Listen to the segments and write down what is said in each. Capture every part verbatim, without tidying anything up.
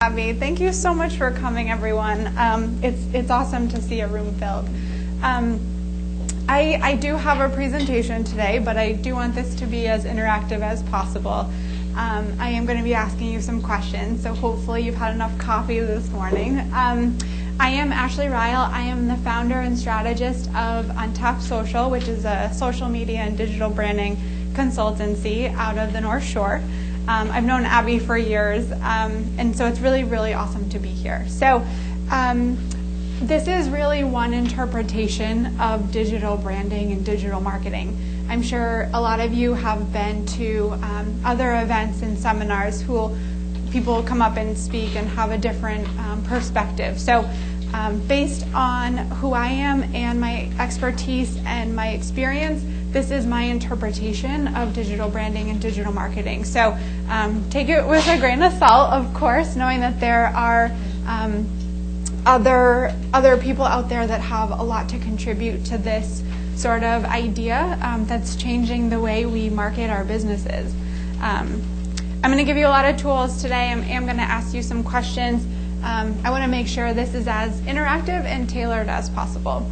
Abby, thank you so much for coming, everyone. Um, it's it's awesome to see a room filled. Um, I, I do have a presentation today, but I do want this to be as interactive as possible. Um, I am going to be asking you some questions, so hopefully you've had enough coffee this morning. Um, I am Ashley Ryle. I am the founder and strategist of Untapped Social, which is a social media and digital branding consultancy out of the North Shore. Um, I've known Abby for years, um, and so it's really, really awesome to be here. So um, this is really one interpretation of digital branding and digital marketing. I'm sure a lot of you have been to um, other events and seminars who people come up and speak and have a different um, perspective. So um, based on who I am and my expertise and my experience, this is my interpretation of digital branding and digital marketing. So um, take it with a grain of salt, of course, knowing that there are um, other other people out there that have a lot to contribute to this sort of idea um, that's changing the way we market our businesses. Um, I'm going to give you a lot of tools today. I'm, I'm going to ask you some questions. Um, I want to make sure this is as interactive and tailored as possible.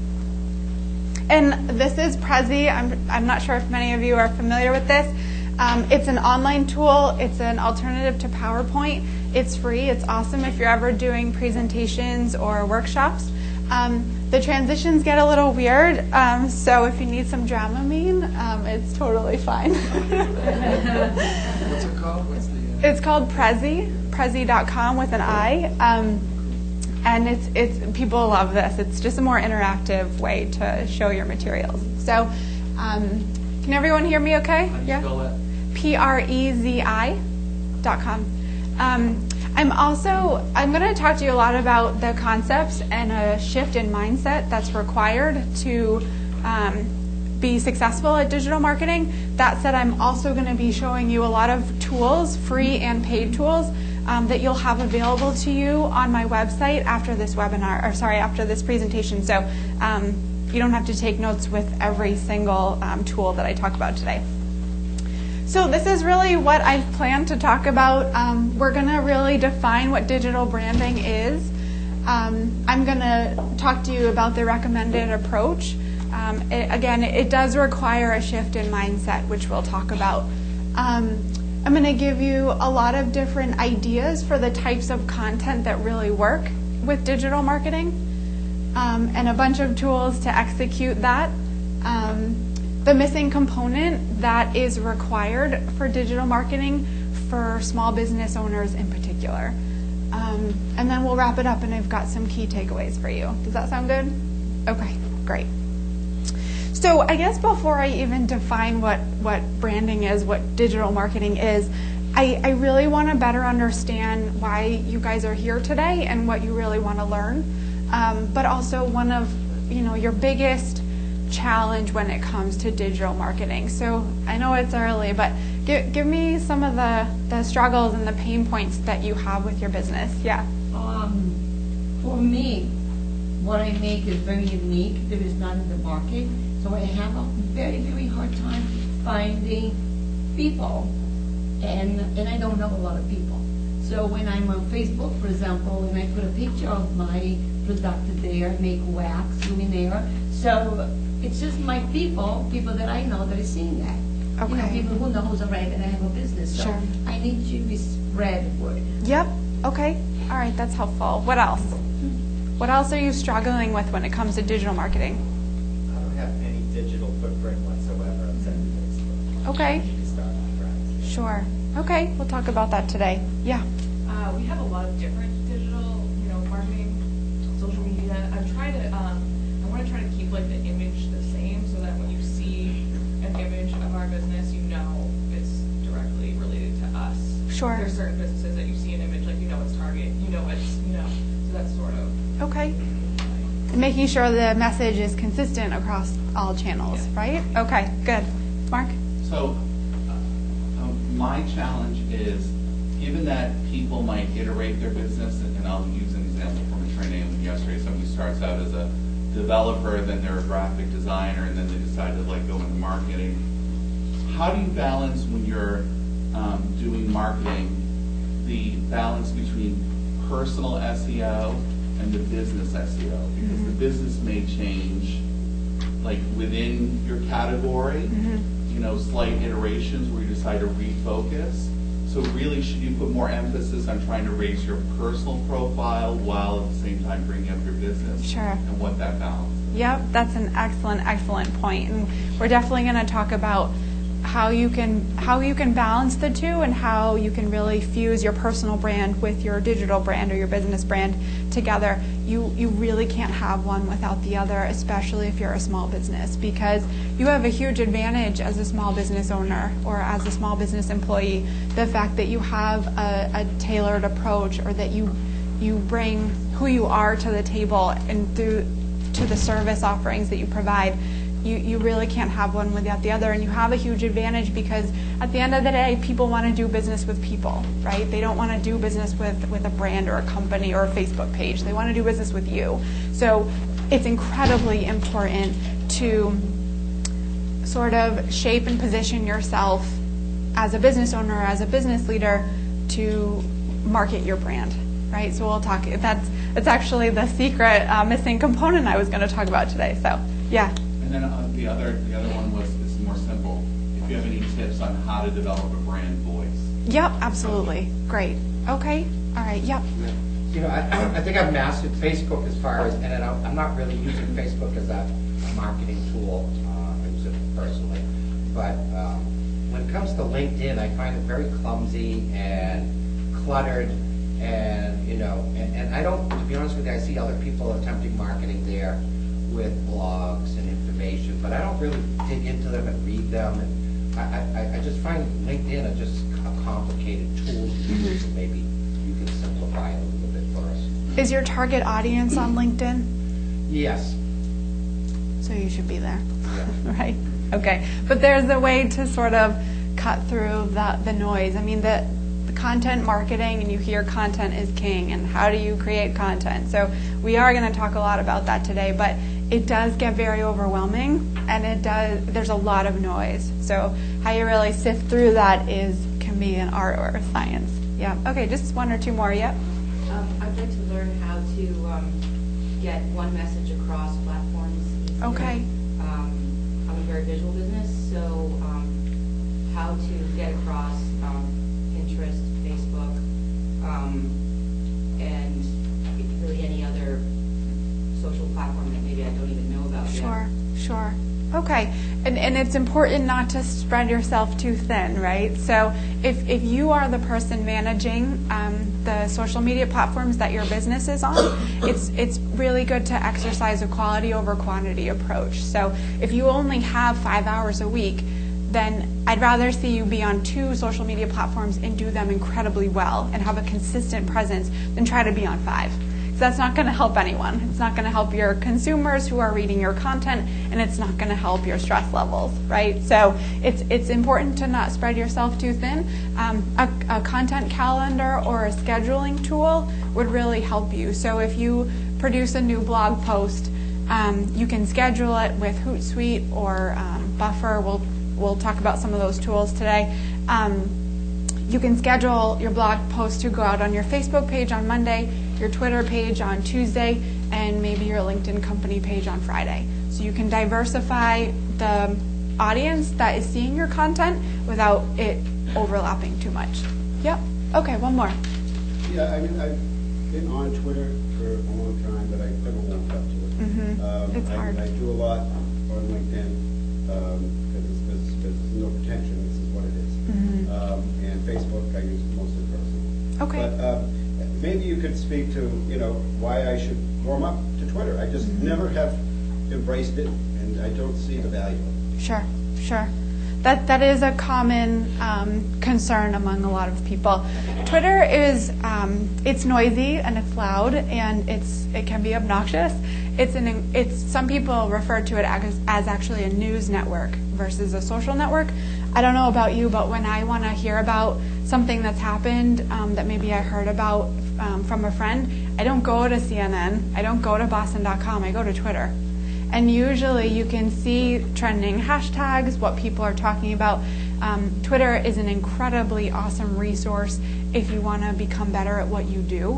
And this is Prezi. I'm, I'm not sure if many of you are familiar with this. Um, it's an online tool. It's an alternative to PowerPoint. It's free. It's awesome if you're ever doing presentations or workshops. Um, the transitions get a little weird, um, so if you need some Dramamine, um, it's totally fine. What's it called? What's the, uh... It's called Prezi, Prezi dot com with an I. Um, And it's it's people love this. It's just a more interactive way to show your materials. So, um, can everyone hear me okay? How do you yeah. spell that? P R E Z I dot com. Um, I'm also I'm going to talk to you a lot about the concepts and a shift in mindset that's required to um, be successful at digital marketing. That said, I'm also going to be showing you a lot of tools, free and paid tools, Um, that you'll have available to you on my website after this webinar, or sorry, after this presentation. So um, you don't have to take notes with every single um, tool that I talk about today. So this is really what I've planned to talk about. Um, we're going to really define what digital branding is. Um, I'm going to talk to you about the recommended approach. Um, it, again, it does require a shift in mindset, which we'll talk about. Um, I'm going to give you a lot of different ideas for the types of content that really work with digital marketing, um, and a bunch of tools to execute that. Um, the missing component that is required for digital marketing for small business owners in particular. Um, and then we'll wrap it up, and I've got some key takeaways for you. Does that sound good? Okay, great. So I guess before I even define what, what branding is, what digital marketing is, I, I really want to better understand why you guys are here today and what you really want to learn. Um, but also one of you know your biggest challenge when it comes to digital marketing. So I know it's early, but give, give me some of the, the struggles and the pain points that you have with your business. Yeah. Um, for me, what I make is very unique. There is not in the market. So I have a very, very hard time finding people, and and I don't know a lot of people. So when I'm on Facebook, for example, and I put a picture of my product there, make wax, luminaire, so it's just my people, people that I know that are seeing that. Okay. You know, people who knows already that I have a business. So sure. I need to spread word. Yep. Okay. All right. That's helpful. What else? What else are you struggling with when it comes to digital marketing? I don't have any digital footprint whatsoever outside of Facebook. Okay. I need to start from scratch. Sure. Okay. We'll talk about that today. Yeah. Uh, we have a lot of different digital, you know, marketing, social media. I'm trying to, um, I want to try to keep like the image the same so that when you see an image of our business, you know it's directly related to us. Sure. There's certain businesses that you see an image, like you know it's Target, you know it's, you know, so that's sort of. Okay. And making sure the message is consistent across all channels, Yeah. right? Okay, good. Mark? So uh, um, my challenge is, given that people might iterate their business, and I'll use an example from a training yesterday. Somebody starts out as a developer, then they're a graphic designer, and then they decide to like go into marketing. How do you balance when you're um, doing marketing, the balance between personal S E O and the business S E O, because Mm-hmm. the business may change, like within your category, Mm-hmm. you know, slight iterations where you decide to refocus. So really, should you put more emphasis on trying to raise your personal profile while at the same time bringing up your business? Sure. And what that balance is? Yep, that's an excellent, excellent point. And we're definitely going to talk about how you can how you can balance the two and how you can really fuse your personal brand with your digital brand or your business brand together. You you really can't have one without the other, especially if you're a small business, because you have a huge advantage as a small business owner or as a small business employee. The fact that you have a, a tailored approach, or that you you bring who you are to the table and through to the service offerings that you provide. You, you really can't have one without the other, and you have a huge advantage because at the end of the day, people want to do business with people, right? They don't want to do business with, with a brand or a company or a Facebook page. They want to do business with you. So it's incredibly important to sort of shape and position yourself as a business owner, as a business leader, to market your brand, right? So we'll talk, that's, that's actually the secret uh, missing component I was going to talk about today. So, yeah. And then uh, the other the other one was, is more simple. If you have any tips on how to develop a brand voice. Yep, absolutely. Great. Okay. All right. Yep. You know, I, I think I've mastered Facebook as far as, and I'm, I'm not really using Facebook as a, a marketing tool. Uh, I use it personally. But um, when it comes to LinkedIn, I find it very clumsy and cluttered. And, you know, and, and I don't, to be honest with you, I see other people attempting marketing there with blogs and information, but I don't really dig into them and read them. And I, I, I just find LinkedIn a just a complicated tool to use, and maybe you can simplify it a little bit for us. Is your target audience on LinkedIn? Yes. So you should be there, Yeah. right? Okay. But there's a way to sort of cut through the, the noise. I mean, the, the content marketing, and you hear content is king, and how do you create content? So we are going to talk a lot about that today, but it does get very overwhelming, and it does. There's a lot of noise. So how you really sift through that is can be an art or a science. Yeah. Okay. Just one or two more. Yep. Um, I'd like to learn how to um, get one message across platforms easier. Okay. Um, I'm a very visual business, so um, how to get across um, Pinterest, Facebook, um, and really any other social platform that maybe I don't even know about Sure, yet. sure. Okay. And and it's important not to spread yourself too thin, right? So if, if you are the person managing um, the social media platforms that your business is on, it's it's really good to exercise a quality over quantity approach. So if you only have five hours a week, then I'd rather see you be on two social media platforms and do them incredibly well and have a consistent presence than try to be on five. That's not going to help anyone. It's not going to help your consumers who are reading your content, and it's not going to help your stress levels, right? So it's it's important to not spread yourself too thin. Um, a, a content calendar or a scheduling tool would really help you. So if you produce a new blog post, um, you can schedule it with Hootsuite or um, Buffer. We'll we'll talk about some of those tools today. Um, you can schedule your blog post to go out on your Facebook page on Monday, your Twitter page on Tuesday, and maybe your LinkedIn company page on Friday. So you can diversify the audience that is seeing your content without it overlapping too much. Yep. Okay, one more. Yeah, I mean, I've been on Twitter for a long time, but I never warmed up to it. Mm-hmm. Um, It's I, hard. I do a lot on LinkedIn because it's business, business, no pretension. This is what it is. Mm-hmm. Um, and Facebook, I use mostly personal. Okay. But um, maybe you could speak to, you know, why I should warm up to Twitter. I just Mm-hmm. never have embraced it, and I don't see the value of it. Sure, sure. That that is a common um, concern among a lot of people. Twitter is um, it's noisy and it's loud and it's it can be obnoxious. It's an it's some people refer to it as, as actually a news network versus a social network. I don't know about you, but when I want to hear about something that's happened um, that maybe I heard about um, from a friend, I don't go to C N N, I don't go to Boston dot com, I go to Twitter. And usually you can see trending hashtags, what people are talking about. Um, Twitter is an incredibly awesome resource if you want to become better at what you do.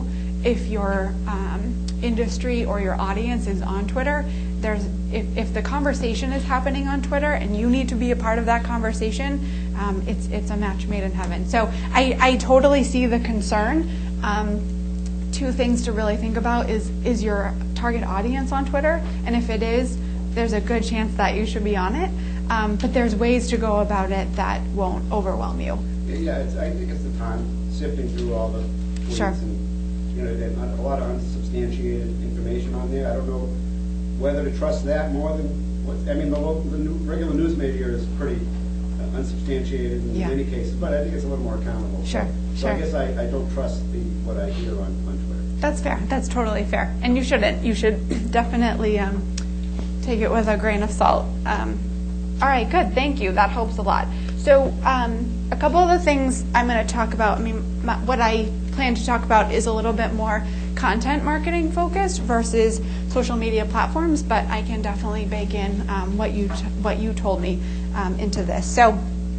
if your um, industry or your audience is on Twitter, there's if, if the conversation is happening on Twitter and you need to be a part of that conversation, um, it's it's a match made in heaven. So I, I totally see the concern. Um, two things to really think about is is your target audience on Twitter, and if it is, there's a good chance that you should be on it. Um, but there's ways to go about it that won't overwhelm you. Yeah, it's, I think it's the time sifting through all the tweets Sure. and, you know, there's a lot of unsubstantiated information on there. I don't know whether to trust that more than what, I mean, the, local, the new, regular news media is pretty uh, unsubstantiated in Yeah. many cases, but I think it's a little more accountable. Sure, So, so sure. I guess I, I don't trust the what I hear on, on Twitter. That's fair. That's totally fair. And you shouldn't. You should definitely um, take it with a grain of salt. Um, all right, good. Thank you. That helps a lot. So um, a couple of the things I'm going to talk about, I mean, my, what I plan to talk about is a little bit more content marketing focused versus social media platforms, but I can definitely bake in um, what you t- what you told me um, into this. So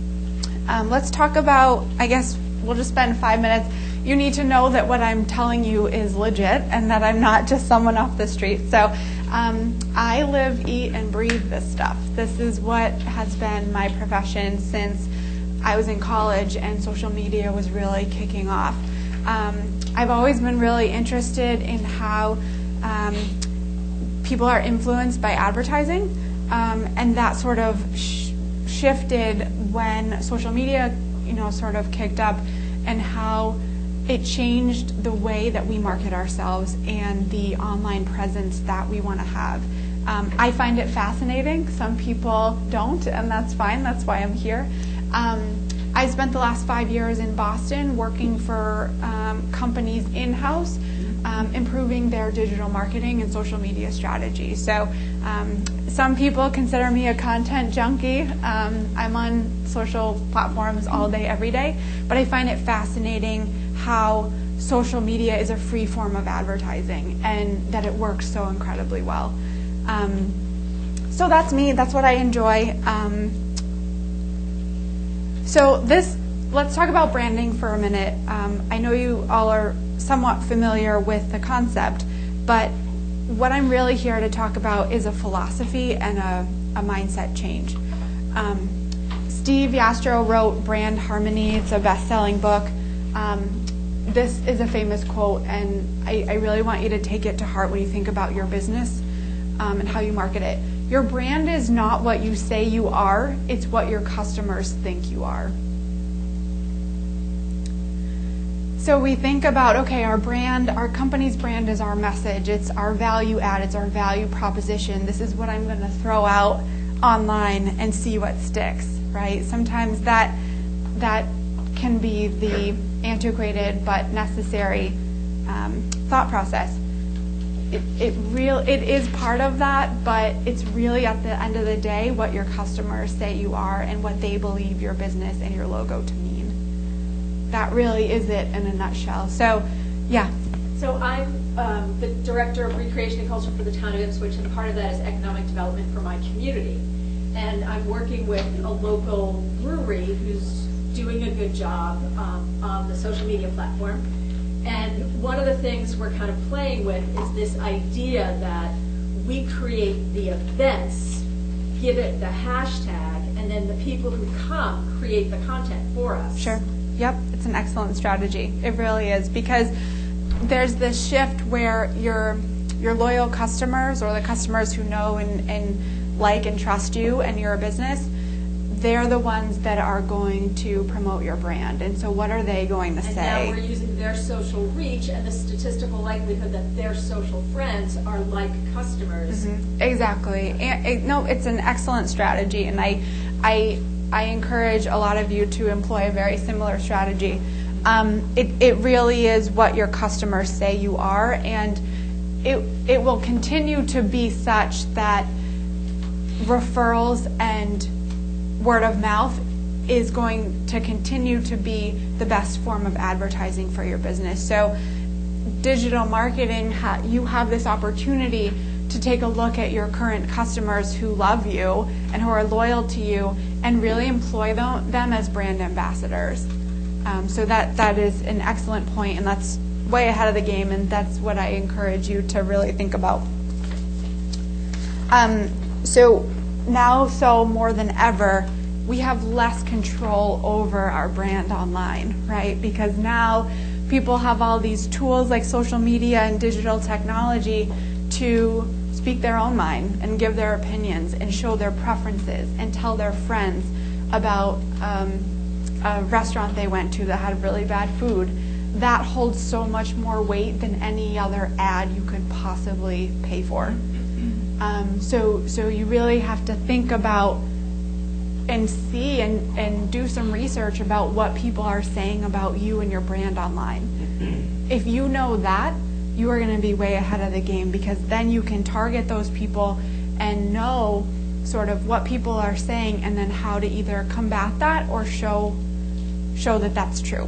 um, let's talk about, I guess we'll just spend five minutes. You need to know that what I'm telling you is legit and that I'm not just someone off the street. So um, I live, eat, and breathe this stuff. This is what has been my profession since I was in college and social media was really kicking off. Um, I've always been really interested in how um, people are influenced by advertising, um, and that sort of sh- shifted when social media, you know, sort of kicked up, and how it changed the way that we market ourselves and the online presence that we want to have. Um, I find it fascinating. Some people don't, and that's fine. That's why I'm here. Um, I spent the last five years in Boston working for um, companies in-house, um, improving their digital marketing and social media strategy. So um, some people consider me a content junkie. Um, I'm on social platforms all day, every day, but I find it fascinating how social media is a free form of advertising and that it works so incredibly well. Um, so that's me. That's what I enjoy. Um, so this, let's talk about branding for a minute. Um, I know you all are somewhat familiar with the concept, but what I'm really here to talk about is a philosophy and a, a mindset change. Um, Steve Yastro wrote Brand Harmony. It's a best-selling book. Um, this is a famous quote, and I, I really want you to take it to heart when you think about your business um, and how you market it. Your brand is not what you say you are, it's what your customers think you are. So we think about, okay, our brand, our company's brand is our message, it's our value add, it's our value proposition. This is what I'm going to throw out online and see what sticks, right? Sometimes that that can be the antiquated but necessary um, thought process. It, it real it is part of that, but it's really at the end of the day what your customers say you are and what they believe your business and your logo to mean. That really is it in a nutshell. So, yeah. So I'm um, the director of recreation and culture for the town of Ipswich, and part of that is economic development for my community. And I'm working with a local brewery who's doing a good job um, on the social media platform. And one of the things we're kind of playing with is this idea that we create the events, give it the hashtag, and then the people who come create the content for us. Sure. Yep. It's an excellent strategy. It really is, because there's this shift where your your loyal customers, or the customers who know and, and like and trust you and your business, they're the ones that are going to promote your brand. And so what are they going to and say? now we're using their social reach and the statistical likelihood that their social friends are like customers. Mm-hmm. Exactly. And, it, no, it's an excellent strategy, and I, I, I encourage a lot of you to employ a very similar strategy. Um, it, it really is what your customers say you are, and it, it will continue to be such that referrals and word of mouth is going to continue to be the best form of advertising for your business. So digital marketing, ha- you have this opportunity to take a look at your current customers who love you and who are loyal to you and really employ them, them as brand ambassadors. Um, so that that is an excellent point, and that's way ahead of the game, and that's what I encourage you to really think about. Um, so now, so more than ever, we have less control over our brand online, right? Because now people have all these tools like social media and digital technology to speak their own mind and give their opinions and show their preferences and tell their friends about um, a restaurant they went to that had really bad food. That holds so much more weight than any other ad you could possibly pay for. Um, so, so you really have to think about and see and, and do some research about what people are saying about you and your brand online. If you know that, you are going to be way ahead of the game, because then you can target those people and know sort of what people are saying and then how to either combat that or show show that that's true.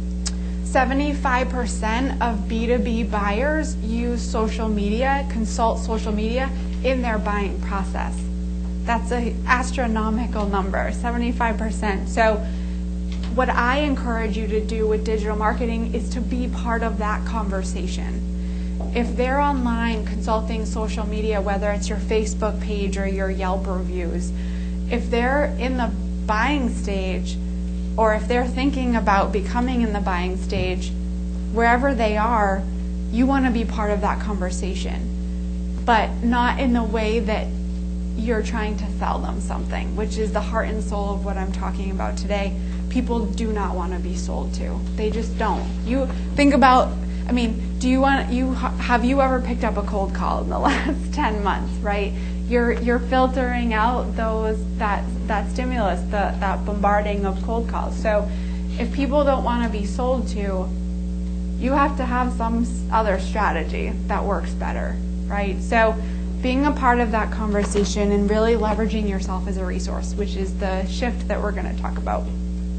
seventy-five percent of B two B buyers use social media, consult social media in their buying process. That's an astronomical number, seventy-five percent. So what I encourage you to do with digital marketing is to be part of that conversation. If they're online consulting social media, whether it's your Facebook page or your Yelp reviews, if they're in the buying stage, or if they're thinking about becoming in the buying stage, wherever they are, you want to be part of that conversation, but not in the way that you're trying to sell them something, which is the heart and soul of what I'm talking about today. People do not want to be sold to. They just don't. You think about, I mean, do you want, you have you ever picked up a cold call in the last ten months, right? You're you're filtering out those that that stimulus, the, that bombarding of cold calls. So if people don't want to be sold to, you have to have some other strategy that works better, right? So being a part of that conversation and really leveraging yourself as a resource, which is the shift that we're going to talk about.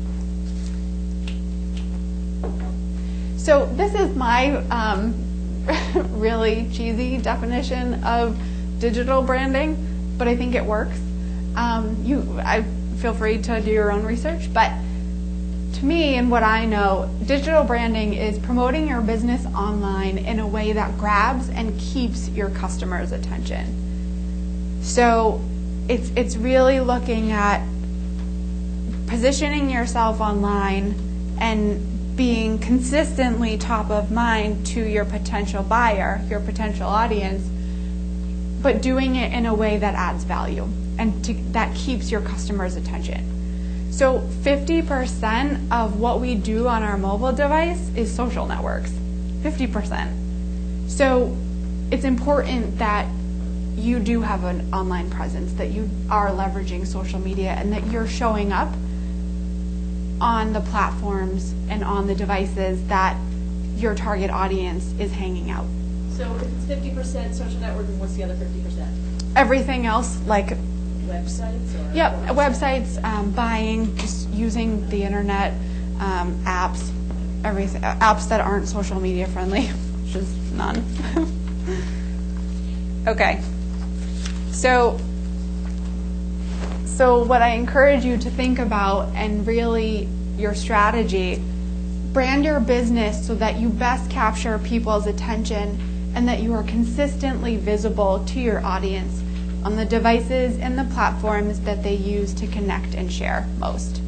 So this is my um, really cheesy definition of digital branding, but I think it works. Um, you, I feel free to do your own research, but to me and what I know, digital branding is promoting your business online in a way that grabs and keeps your customers' attention. So it's it's really looking at positioning yourself online and being consistently top of mind to your potential buyer, your potential audience, but doing it in a way that adds value and to, that keeps your customers' attention. So fifty percent of what we do on our mobile device is social networks, fifty percent. So it's important that you do have an online presence, that you are leveraging social media, and that you're showing up on the platforms and on the devices that your target audience is hanging out. So if it's fifty percent social networking, what's the other fifty percent? Everything else, like Websites? Or Yep, websites, um, buying, just using the internet, um, apps, everything, uh, apps that aren't social media friendly, which is none. Okay, so so what I encourage you to think about, and really your strategy, brand your business so that you best capture people's attention and that you are consistently visible to your audience on the devices and the platforms that they use to connect and share most.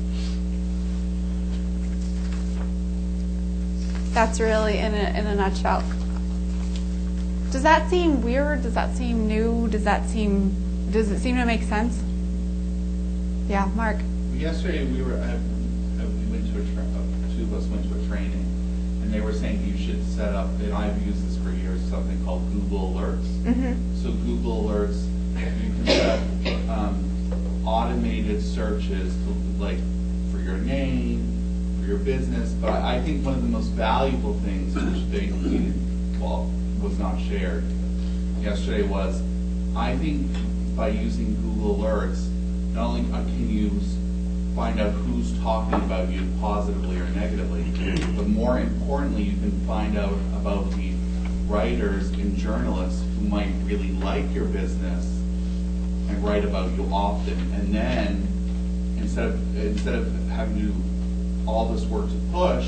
That's really in a, in a nutshell. Does that seem weird? Does that seem new? Does that seem, does it seem to make sense? Yeah, Mark. Yesterday we were, I, I, we went to a, tra- uh, two of us went to a training, and they were saying you should set up, and I've used this for years, something called Google Alerts. Mm-hmm. So Google Alerts, you can set um, automated searches to, like for your name, for your business. But I, I think one of the most valuable things, which they well was not shared yesterday, was I think by using Google Alerts, not only can you find out who's talking about you positively or negatively, but more importantly, you can find out about the writers and journalists who might really like your business and write about you often. And then instead of instead of having to do all this work to push,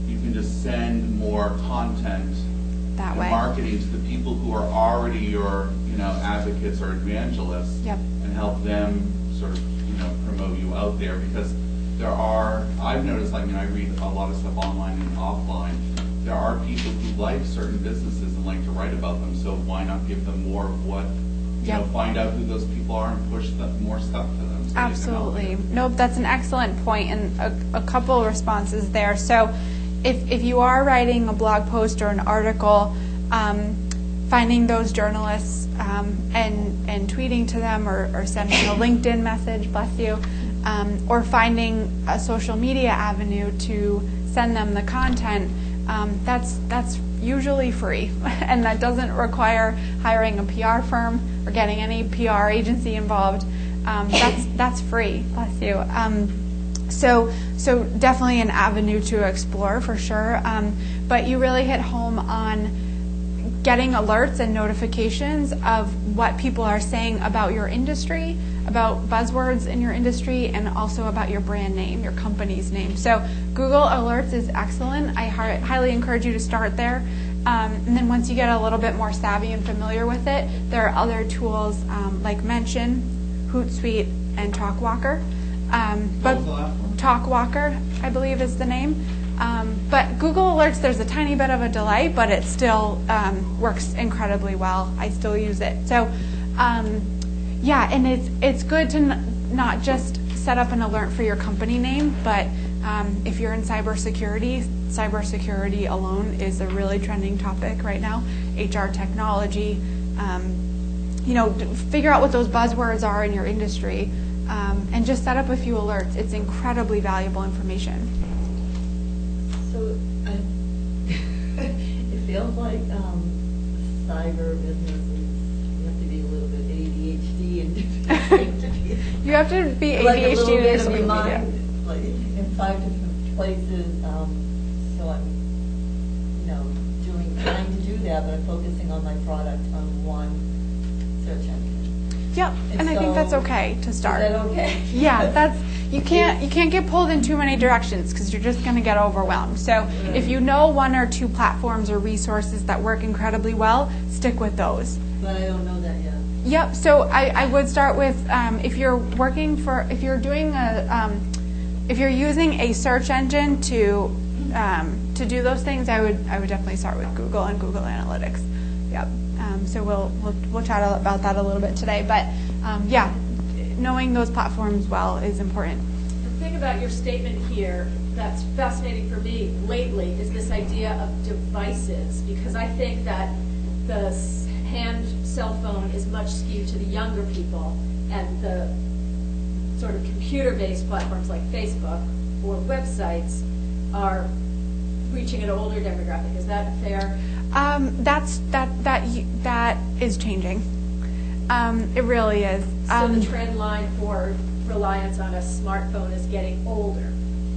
you can just send more content That and way. marketing to the people who are already your, you know, advocates or evangelists, Yep. and help them sort of, you know, promote you out there, because there are, I've noticed, like, I mean, I read a lot of stuff online and offline. There are people who like certain businesses and like to write about them, so why not give them more of what, you know, Yep. find out who those people are and push them, more stuff to them. So they can help Absolutely. you. Nope, that's an excellent point, and a, a couple of responses there. So if, if you are writing a blog post or an article, um, finding those journalists um, and, and tweeting to them, or, or sending a LinkedIn message, bless you, um, or finding a social media avenue to send them the content, um, that's, that's usually free. And that doesn't require hiring a P R firm or getting any P R agency involved. Um, that's that's free, bless you. Um, so so definitely an avenue to explore for sure. Um, but you really hit home on getting alerts and notifications of what people are saying about your industry, about buzzwords in your industry, and also about your brand name, your company's name. So Google Alerts is excellent. I hi- highly encourage you to start there. Um, and then once you get a little bit more savvy and familiar with it, there are other tools um, like Mention, Hootsuite, and TalkWalker. Um, but What was the last one? TalkWalker, I believe, is the name. Um, but Google Alerts, there's a tiny bit of a delay, but it still um, works incredibly well. I still use it. So, um, yeah, and it's it's good to n- not just set up an alert for your company name, but um, if you're in cybersecurity, cybersecurity alone is a really trending topic right now. H R technology, um, you know, d- figure out what those buzzwords are in your industry, um, and just set up a few alerts. It's incredibly valuable information. So I, it feels like um, cyber businesses, you have to be a little bit A D H D and to be You have to be like a A D H D little to bit do of social media. remind, like in five different places. Um, so I'm, you know, doing trying to do that, but I'm focusing on my product on one search engine. Yep, and, And I think that's so- okay to start. Is that okay? Yeah, that's you can't you can't get pulled in too many directions because you're just going to get overwhelmed. So if you know one or two platforms or resources that work incredibly well, stick with those. But I don't know that yet. Yep. So I, I would start with um, if you're working for if you're doing a um, if you're using a search engine to um, to do those things, I would I would definitely start with Google and Google Analytics. Yep. Um, so we'll, we'll we'll chat about that a little bit today. But um, yeah, knowing those platforms well is important. The thing about your statement here that's fascinating for me lately is this idea of devices, because I think that the s- hand cell phone is much skewed to the younger people, and the sort of computer-based platforms like Facebook or websites are reaching an older demographic. Is that fair? Um, that's that that y- that is changing. Um, it really is. So Um, the trend line for reliance on a smartphone is getting older.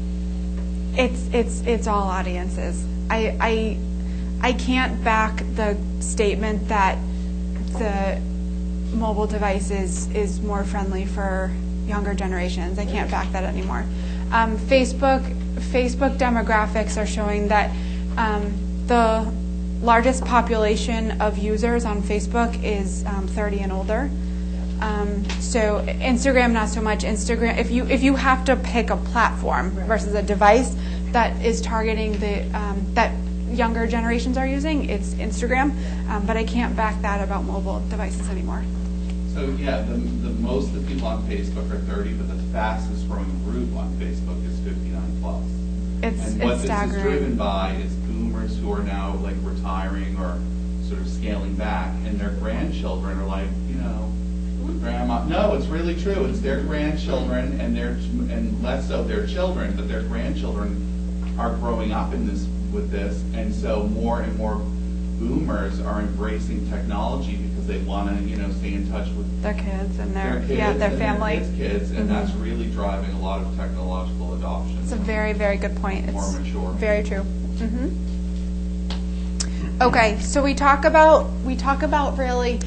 It's it's it's all audiences. I I I can't back the statement that the mobile device is is more friendly for younger generations. I can't back that anymore. Um, Facebook Facebook demographics are showing that um, the largest population of users on Facebook is um, thirty and older. Um, so Instagram, not so much. Instagram, if you if you have to pick a platform versus a device that is targeting the um, that younger generations are using, it's Instagram. Um, but I can't back that about mobile devices anymore. So yeah, the, the most of the people on Facebook are thirty, but the fastest growing group on Facebook is fifty-nine plus. It's And what it's this is driven staggering. by is boomers who are now like retiring or sort of scaling back, and their grandchildren are like, you know, grandma. No, it's really true. It's their grandchildren, and their and less so their children, but their grandchildren are growing up in this with this, and so more and more boomers are embracing technology because they want to, you know, stay in touch with Their kids and their, their kids yeah their and family. their kids' kids, and Mhm. that's really driving a lot of technological adoption. It's a very, very good point. It's More mature. Very true. hmm Okay, so we talk about we talk about really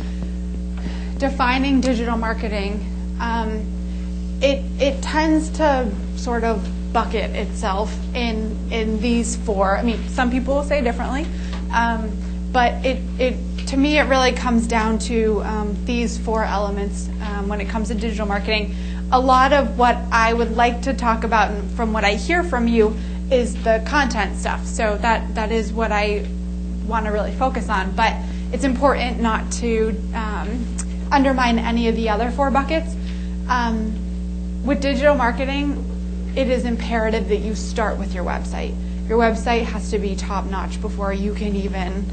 defining digital marketing. Um, it it tends to sort of bucket itself in in these four. I mean, some people will say differently, um, but it it to me it really comes down to um, these four elements um, when it comes to digital marketing. A lot of what I would like to talk about, and from what I hear from you, is the content stuff. So that that is what I want to really focus on. But it's important not to um, undermine any of the other four buckets. Um, with digital marketing, it is imperative that you start with your website. Your website has to be top-notch before you can even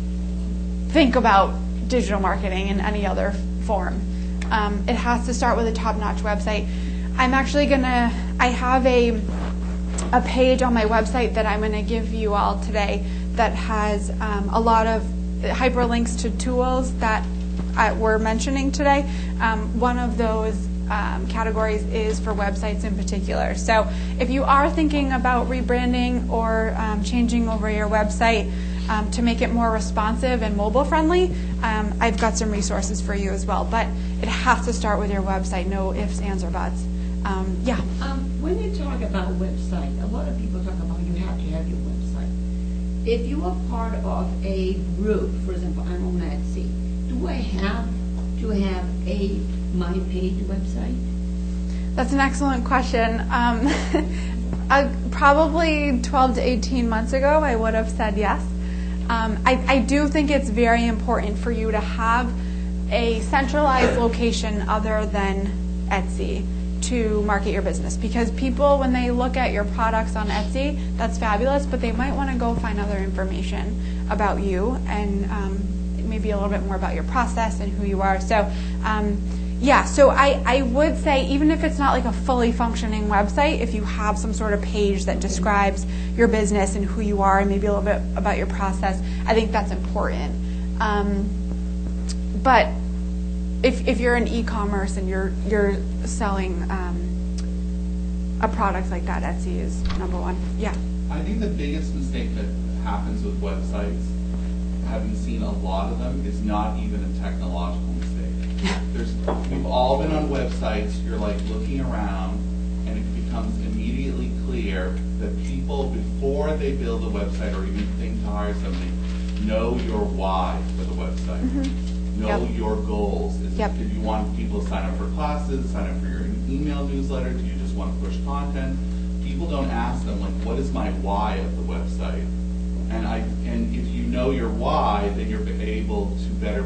think about digital marketing in any other form. Um, it has to start with a top-notch website. I'm actually gonna, I have a, a page on my website that I'm gonna give you all today that has um, a lot of hyperlinks to tools that I, we're mentioning today. Um, one of those um, categories is for websites in particular. So if you are thinking about rebranding or um, changing over your website um, to make it more responsive and mobile friendly, um, I've got some resources for you as well. But it has to start with your website, no ifs, ands, or buts. Um, yeah. Um, when you talk about website, a lot of people talk about you have to have your website. If you are part of a group, for example, I'm on Etsy, do I have to have a My Page website? That's an excellent question. Um, uh, probably twelve to eighteen months ago, I would have said yes. Um, I, I do think it's very important for you to have a centralized location other than Etsy to market your business, because people, when they look at your products on Etsy, that's fabulous, but they might want to go find other information about you and um, maybe a little bit more about your process and who you are. So um, yeah, so I, I would say, even if it's not like a fully functioning website, if you have some sort of page that describes your business and who you are and maybe a little bit about your process, I think that's important. Um, but if if you're in e-commerce and you're you're selling um, a product like that, Etsy is number one. Yeah. I think the biggest mistake that happens with websites, having seen a lot of them, is not even a technological mistake. There's, we've all been on websites, you're like looking around, and it becomes immediately clear that people, before they build a website or even think to hire somebody, know your why for the website. Mm-hmm. Know yep. your goals. Is yep. If you want people to sign up for classes, sign up for your email newsletter, do you just want to push content? People don't ask them, like, what is my why of the website? And I and if you know your why, then you're able to better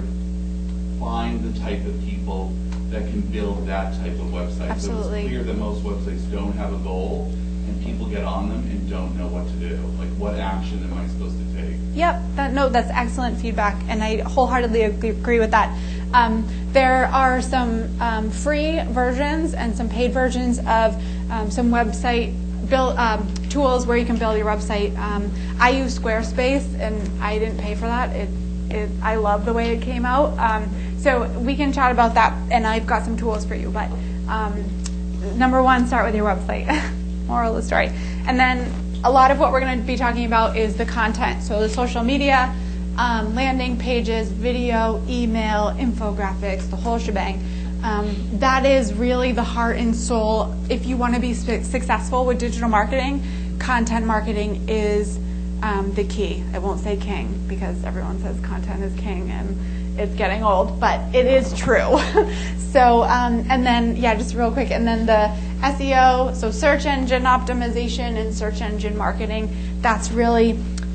find the type of people that can build that type of website. Absolutely. So it's clear that most websites don't have a goal, and people get on them and don't know what to do. Like, what action am I supposed to take? Yep, that, no, that's excellent feedback, and I wholeheartedly agree with that. Um, there are some um, free versions and some paid versions of um, some website build um, tools where you can build your website. Um, I use Squarespace, and I didn't pay for that. It, it, I love the way it came out. Um, so we can chat about that, and I've got some tools for you. But um, number one, start with your website. Moral of the story. And then a lot of what we're going to be talking about is the content. So the social media, um, landing pages, video, email, infographics, the whole shebang. Um, that is really the heart and soul. If you want to be su- successful with digital marketing, content marketing is um, the key. I won't say king because everyone says content is king and it's getting old, but it is true. so, um, and then, yeah, just real quick, and then the S E O, so search engine optimization and search engine marketing, that's really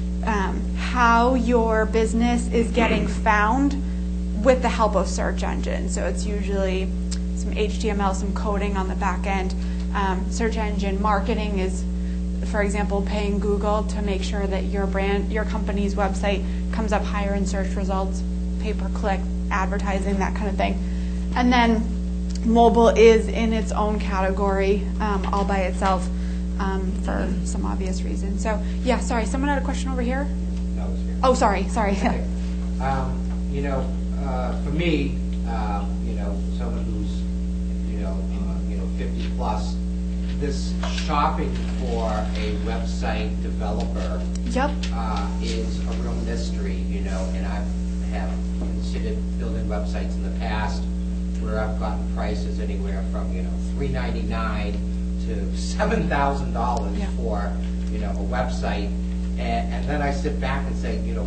um, how your business is getting found with the help of search engine. So it's usually some H T M L, some coding on the back end. Um, search engine marketing is, for example, paying Google to make sure that your brand, your company's website comes up higher in search results, pay-per-click, advertising, that kind of thing. And then mobile is in its own category um, all by itself um, for some obvious reasons. So, yeah, sorry, someone had a question over here? No, it was here. Oh, sorry, sorry. Okay. Um, you know, uh, for me, um, you know, someone who's, you know, uh, you know, fifty plus, this shopping for a website developer Yep. uh, is a real mystery, you know, and I have considered building websites in the past where I've gotten prices anywhere from, you know, three ninety-nine to seven thousand dollars Yeah. for, you know, a website, and, and then I sit back and say, you know,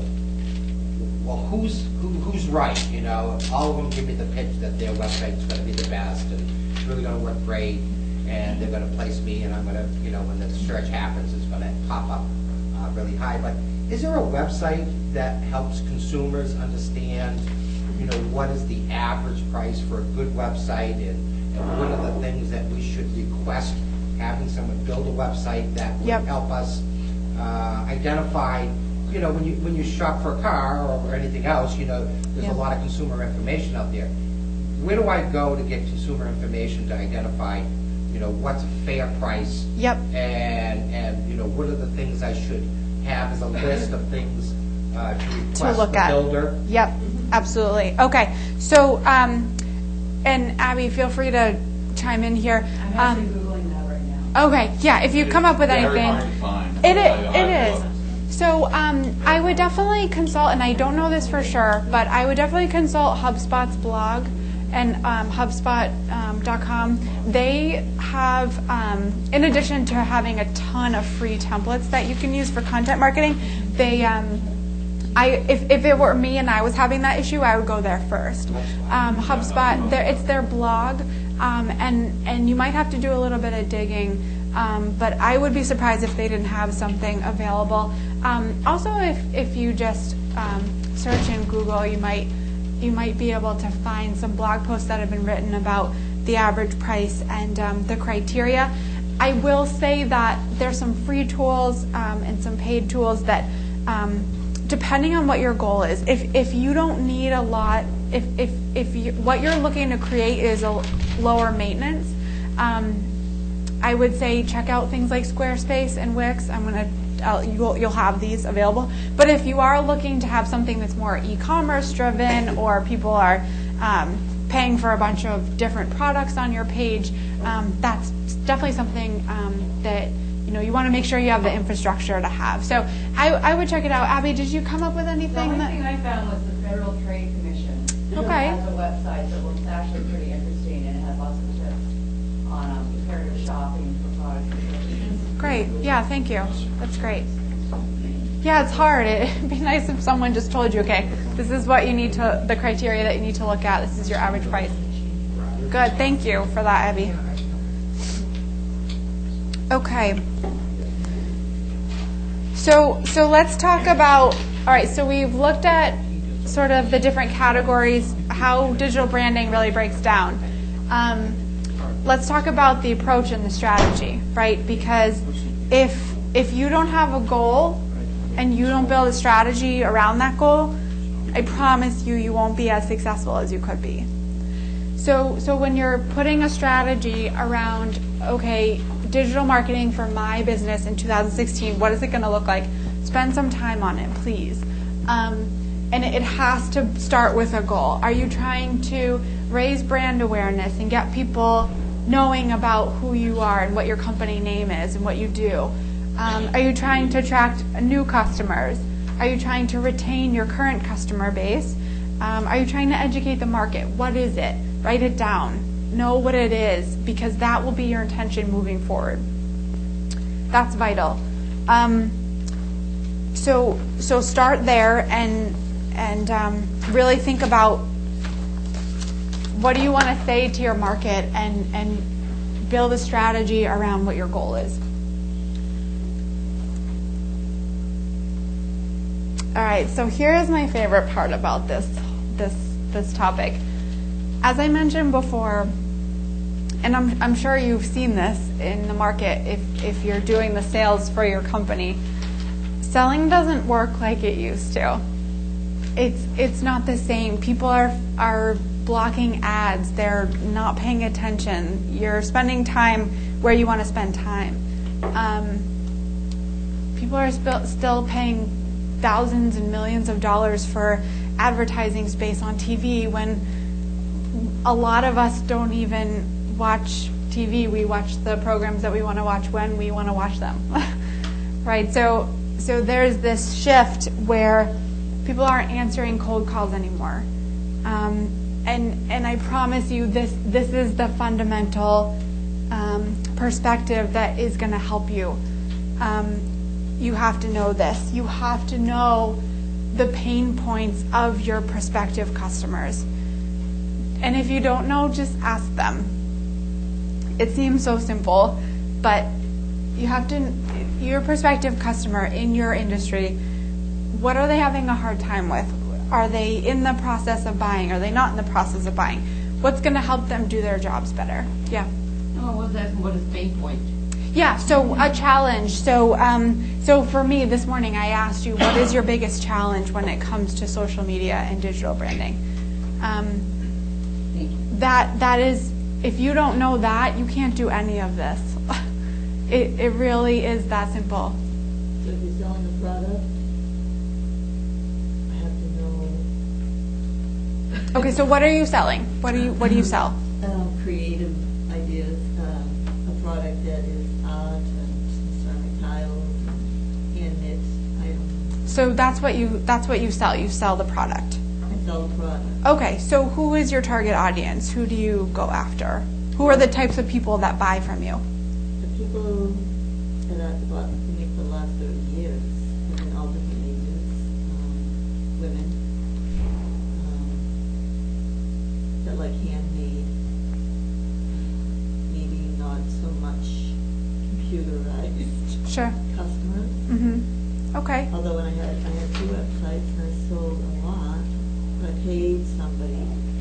well, who's who, who's right? You know, all of them give me the pitch that their website's going to be the best and it's really going to work great, and they're going to place me, and I'm going to, you know, when the search happens, it's going to pop up uh, really high. But is there a website that helps consumers understand, you know, what is the average price for a good website, and, and what are the things that we should request having someone build a website that would Yep. help us uh, identify, you know, when you when you shop for a car or, or anything else, you know, there's Yep. a lot of consumer information out there. Where do I go to get consumer information to identify, you know, what's a fair price? Yep. And, and you know, what are the things I should have as a list of things uh, to request To look the at. builder? Yep, absolutely. Okay, so, um, and Abby, feel free to chime in here. I'm Um, actually Googling that right now. Okay, yeah, if you come up with Very anything. hard to find. It I- is, I- it I is. looked. So um, I would definitely consult, and I don't know this for sure, but I would definitely consult HubSpot's blog and um, HubSpot dot com. They have, um, in addition to having a ton of free templates that you can use for content marketing, they, um, I if, if it were me and I was having that issue, I would go there first. Um, HubSpot, their- it's their blog, um, and and you might have to do a little bit of digging. Um, but I would be surprised if they didn't have something available. Um, also, if, if you just um, search in Google, you might you might be able to find some blog posts that have been written about the average price and um, the criteria. I will say that there's some free tools um, and some paid tools that, um, depending on what your goal is, if if you don't need a lot, if if if you, what you're looking to create is a lower maintenance. Um, I would say check out things like Squarespace and Wix. I'm gonna, I'll, you'll, you'll have these available. But if you are looking to have something that's more e-commerce driven, or people are um, paying for a bunch of different products on your page, um, that's definitely something um, that you know you want to make sure you have the infrastructure to have. So I, I would check it out. Abby, did you come up with The anything? only that, thing I found was the Federal Trade Commission. Okay. Has a website that looks actually pretty interesting, and it has lots of tips on um, comparative shopping for products and services. Great. Yeah, thank you. That's great. Yeah, it's hard. It'd be nice if someone just told you, okay, this is what you need to, the criteria that you need to look at. This is your average price. Good. Thank you for that, Abby. Okay. So, so let's talk about, all right, so we've looked at sort of the different categories, how digital branding really breaks down. Um, let's talk about the approach and the strategy, right? Because if if you don't have a goal and you don't build a strategy around that goal, I promise you, you won't be as successful as you could be. So, so when you're putting a strategy around, okay, digital marketing for my business in two thousand sixteen, what is it going to look like? Spend some time on it, please. Um, and it has to start with a goal. Are you trying to raise brand awareness and get people knowing about who you are and what your company name is and what you do? Um, are you trying to attract new customers? Are you trying to retain your current customer base? Um, are you trying to educate the market? What is it? Write it down. Know what it is, because that will be your intention moving forward. That's vital. Um, so, so start there and and um, really think about what do you want to say to your market, and and build a strategy around what your goal is. All right, so here is my favorite part about this this this topic. As I mentioned before, and I'm I'm sure you've seen this in the market if if you're doing the sales for your company, selling doesn't work like it used to. It's it's not the same. People are are blocking ads. They're not paying attention. You're spending time where you want to spend time. Um, people are sp- still paying thousands and millions of dollars for advertising space on T V when a lot of us don't even watch T V. We watch the programs that we want to watch when we want to watch them. Right? So so there's this shift where people aren't answering cold calls anymore. Um, and and I promise you this this is the fundamental um, perspective that is going to help you. Um, you have to know this. You have to know the pain points of your prospective customers. And if you don't know, just ask them. It seems so simple, but you have to, your prospective customer in your industry, what are they having a hard time with? Are they in the process of buying? Are they not in the process of buying? What's going to help them do their jobs better? Yeah. Oh, what's that? What is pain point? Yeah, so a challenge. So um, so for me this morning, I asked you, what is your biggest challenge when it comes to social media and digital branding? Um, Thank you. that that is, if you don't know that, you can't do any of this. It it really is that simple. So if you're selling a product, I have to know. Okay, so what are you selling? What do you what do you sell? Um, creative ideas, um, a product that is art and ceramic tiles and handmade items. So that's what you that's what you sell. You sell the product. I sell a product. Okay, so who is your target audience? Who do you go after? Who are the types of people that buy from you? The people that I've bought from me for the last thirty years have been all different ages, um, women, um, that like handmade, maybe not so much computerized Sure. customers. Mhm. Okay. Although when I had, I had two websites and I sold a lot, but I paid somebody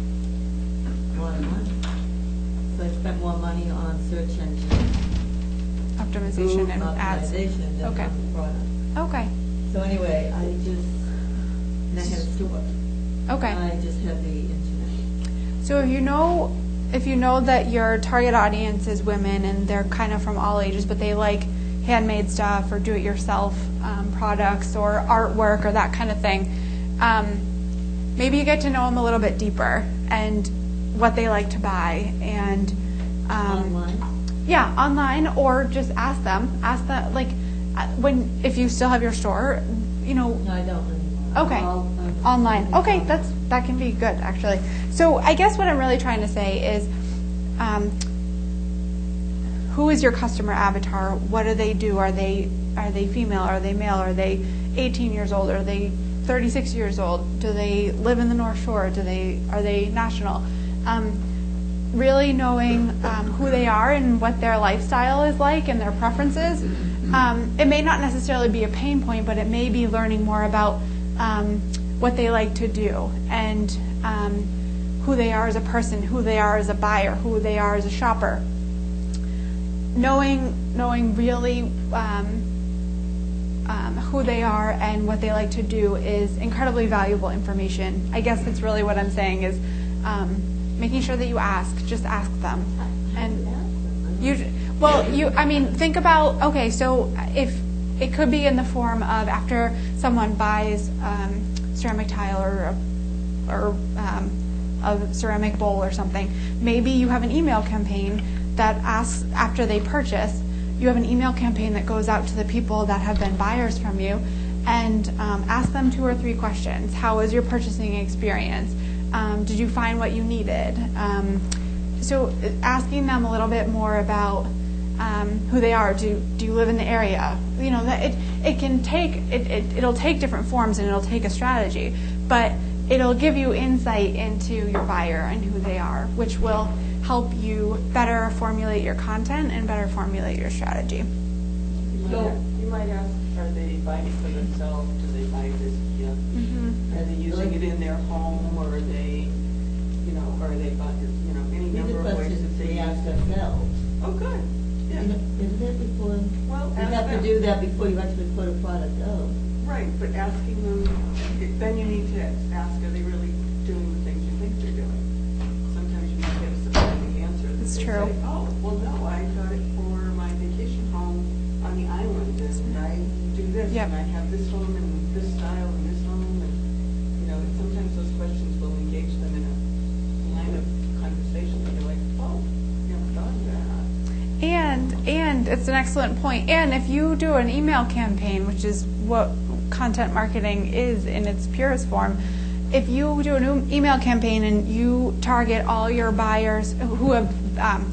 a lot of money. So I spent more money on search engine Optimization and ads. optimization than Okay. on the product. Okay. So anyway, I just, and I had a store. Okay. I just had the internet. So if you know if you know that your target audience is women and they're kind of from all ages, but they like handmade stuff or do-it-yourself um, products or artwork or that kind of thing, um, maybe you get to know them a little bit deeper and what they like to buy and um, Online? yeah, online, or just ask them. Ask them like uh, when if you still have your store, you know. No, I don't anymore. Okay. All, um, Online. Okay, that's that can be good actually. So I guess what I'm really trying to say is, um, who is your customer avatar? What do they do? Are they are they female? Are they male? Are they eighteen years old? Are they thirty-six years old? Do they live in the North Shore? Do they are they national? Um, really knowing um, who they are and what their lifestyle is like and their preferences. Um, it may not necessarily be a pain point, but it may be learning more about um, what they like to do and um, who they are as a person, who they are as a buyer, who they are as a shopper. Knowing, knowing really um, um, who they are and what they like to do is incredibly valuable information. I guess that's really what I'm saying is um, making sure that you ask. Just ask them. And you, well, you. I mean, think about. Okay, so if it could be in the form of after someone buys um, ceramic tile or or um, a ceramic bowl or something, maybe you have an email campaign that asks after they purchase. You have an email campaign that goes out to the people that have been buyers from you, and um, ask them two or three questions. How was your purchasing experience? Um, did you find what you needed? Um, so asking them a little bit more about um, who they are. Do do you live in the area? You know, that it it can take it, it it'll take different forms and it'll take a strategy, but it'll give you insight into your buyer and who they are, which will help you better formulate your content and better formulate your strategy. So you might ask, are they buying it for themselves? Do they buy this gift? Mm-hmm. Are they using it in their home, or are they, you know, or are they buying, you know, any The number of ways question that is they we ask use it? ourselves. Oh, good. Yeah. You know, Isn't it before, Well, you ask have to them. do that before you actually put a product out. Right, but asking them, then you need to ask, are they really doing the things you think they're doing? Sometimes you might get a surprising answer. that It's they true. say, oh, well, no, I got it for my vacation home on the island, and I do this, Yep. and I have this home and this style and this home, and, you know, sometimes those questions will engage them in a line of conversation, and they're like, oh, you know, thought of that. And and it's an excellent point. And if you do an email campaign, which is what content marketing is in its purest form, if you do an email campaign and you target all your buyers who have um,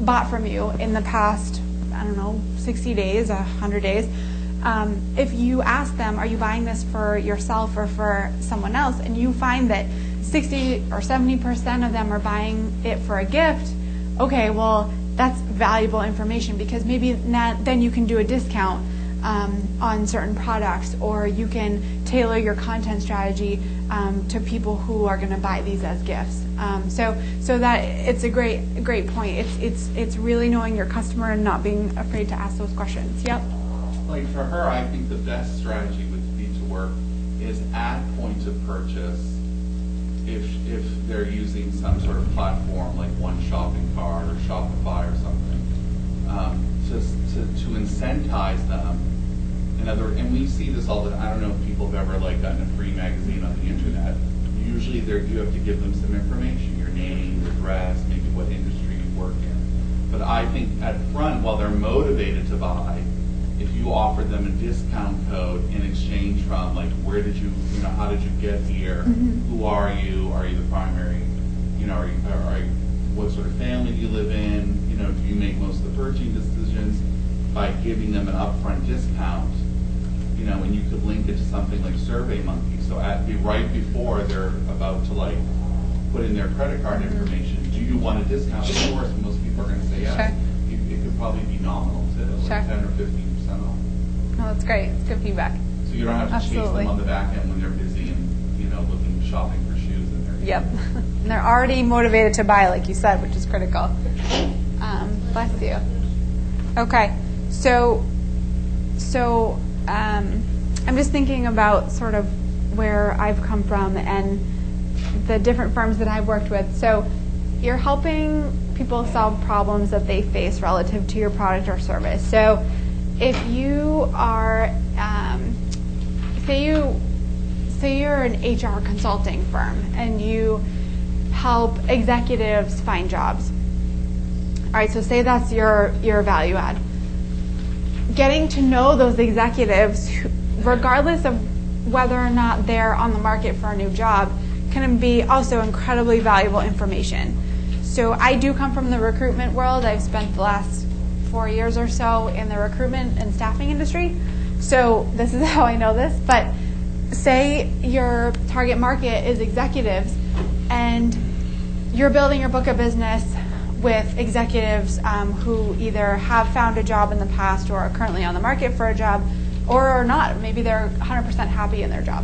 bought from you in the past, I don't know, sixty days, one hundred days, um, if you ask them, are you buying this for yourself or for someone else, and you find that sixty or seventy percent of them are buying it for a gift, okay, well, that's valuable information, because maybe not, then you can do a discount um, on certain products, or you can tailor your content strategy um, to people who are going to buy these as gifts. Um, so, so that it's a great, great point. It's, it's, it's really knowing your customer and not being afraid to ask those questions. Yep. Like for her, I think the best strategy would be to work is at point of purchase. If if they're using some sort of platform like One Shopping Cart or Shopify or something, um, to, to to incentivize them. In other, and we see this all the time. I don't know if people have ever like gotten a free magazine on the internet. Usually, there you have to give them some information: your name, your address, maybe what industry you work in. But I think at front, while they're motivated to buy, if you offer them a discount code in exchange from, like, where did you, you know, how did you get here? Mm-hmm. Who are you? Are you the primary, you know, are you, are you, what sort of family do you live in? You know, do you make most of the purchasing decisions? By giving them an upfront discount, you know, and you could link it to something like SurveyMonkey. So at be right before they're about to, like, put in their credit card mm-hmm. information, do you want a discount? Of course, most people are going to say yes. Sure. It, it could probably be nominal too, like sure. ten or fifteen. No, that's great. It's good feedback. So you don't have to Absolutely. chase them on the back end when they're busy and, you know, looking, shopping for shoes in there. Yep. And they're already motivated to buy, like you said, which is critical. Um, bless you. Okay. So, so um, I'm just thinking about sort of where I've come from and the different firms that I've worked with. So you're helping people solve problems that they face relative to your product or service. So if you are, um, say you, say you're an H R consulting firm and you help executives find jobs. All right, so say that's your, your value add. Getting to know those executives, regardless of whether or not they're on the market for a new job, can be also incredibly valuable information. So I do come from the recruitment world. I've spent the last four years or so in the recruitment and staffing industry. So this is how I know this. But say your target market is executives and you're building your book of business with executives um, who either have found a job in the past or are currently on the market for a job or are not. Maybe they're one hundred percent happy in their job.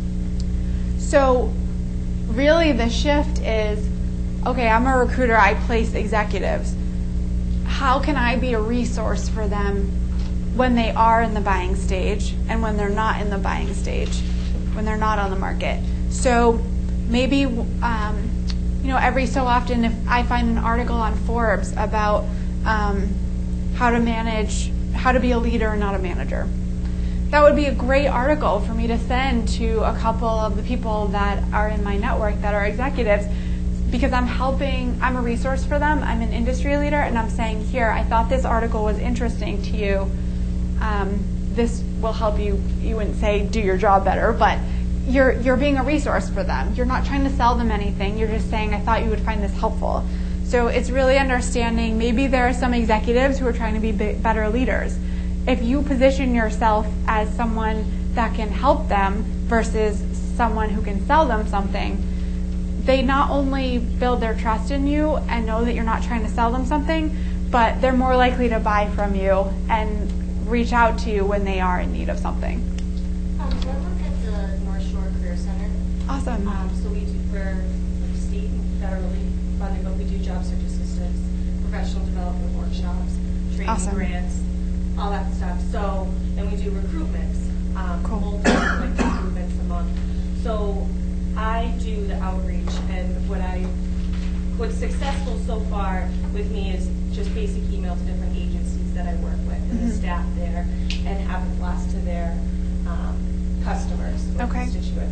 So really the shift is, okay, I'm a recruiter, I place executives. How can I be a resource for them when they are in the buying stage and when they're not in the buying stage, when they're not on the market? So maybe, um, you know, every so often if I find an article on Forbes about um, how to manage, how to be a leader and not a manager, that would be a great article for me to send to a couple of the people that are in my network that are executives, because I'm helping, I'm a resource for them, I'm an industry leader, and I'm saying, here, I thought this article was interesting to you. Um, this will help you, you wouldn't say do your job better, but you're you're being a resource for them. You're not trying to sell them anything, you're just saying, I thought you would find this helpful. So it's really understanding, maybe there are some executives who are trying to be better leaders. If you position yourself as someone that can help them versus someone who can sell them something, they not only build their trust in you and know that you're not trying to sell them something, but they're more likely to buy from you and reach out to you when they are in need of something. Um, so I work at the North Shore Career Center. Awesome. Um, so we do, we're state and federally funded, but we do job search assistance, professional development workshops, training Awesome. grants, all that stuff. So, and we do recruitments, um, Cool. multiple like, recruitments a month. So I do the outreach, and what I, what's successful so far with me is just basic email to different agencies that I work with and Mm-hmm. the staff there, and have it blast to their um, customers or Okay. constituents.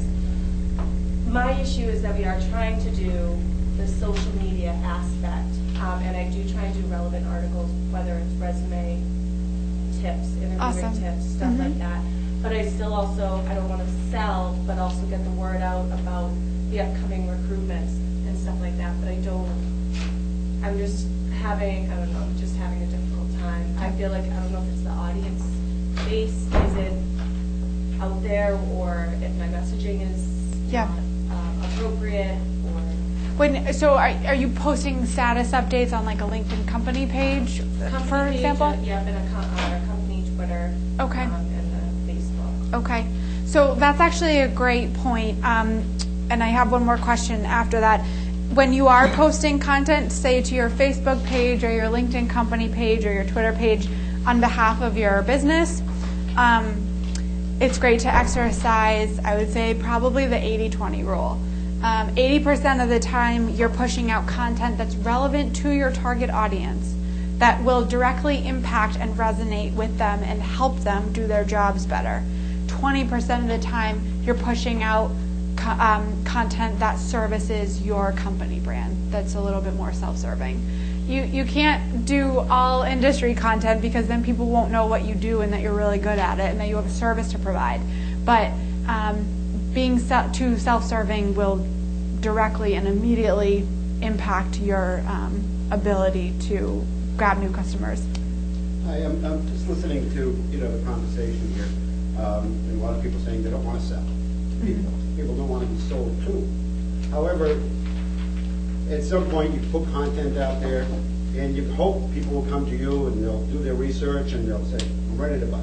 My issue is that we are trying to do the social media aspect, um, and I do try and do relevant articles, whether it's resume tips, interviewing Awesome. tips, stuff Mhm. like that. But I still also, I don't want to sell, but also get the word out about the upcoming recruitments and stuff like that. But I don't, I'm just having, I don't know, I'm just having a difficult time. I feel like, I don't know if it's the audience base, is it out there, or if my messaging is Yeah. not uh, appropriate, or... When, so are, are you posting status updates on like a LinkedIn company page, Company for page, example? uh, Yeah, and a, co- uh, a company Twitter. Okay. Um, and a Facebook. Okay, so that's actually a great point. Um, and I have one more question after that. When you are posting content, say to your Facebook page or your LinkedIn company page or your Twitter page on behalf of your business, um, it's great to exercise, I would say, probably the eighty twenty rule. Um, eighty percent of the time, you're pushing out content that's relevant to your target audience, that will directly impact and resonate with them and help them do their jobs better. twenty percent of the time, you're pushing out co- um, content that services your company brand, that's a little bit more self-serving. You, you can't do all industry content because then people won't know what you do and that you're really good at it and that you have a service to provide. But um, being se- too self-serving will directly and immediately impact your um, ability to grab new customers. Hi, I'm, I'm just listening to, you know, the conversation here. Um, and a lot of people saying they don't want to sell. People, mm-hmm. people don't want to be sold to. However, at some point you put content out there and you hope people will come to you and they'll do their research and they'll say, I'm ready to buy.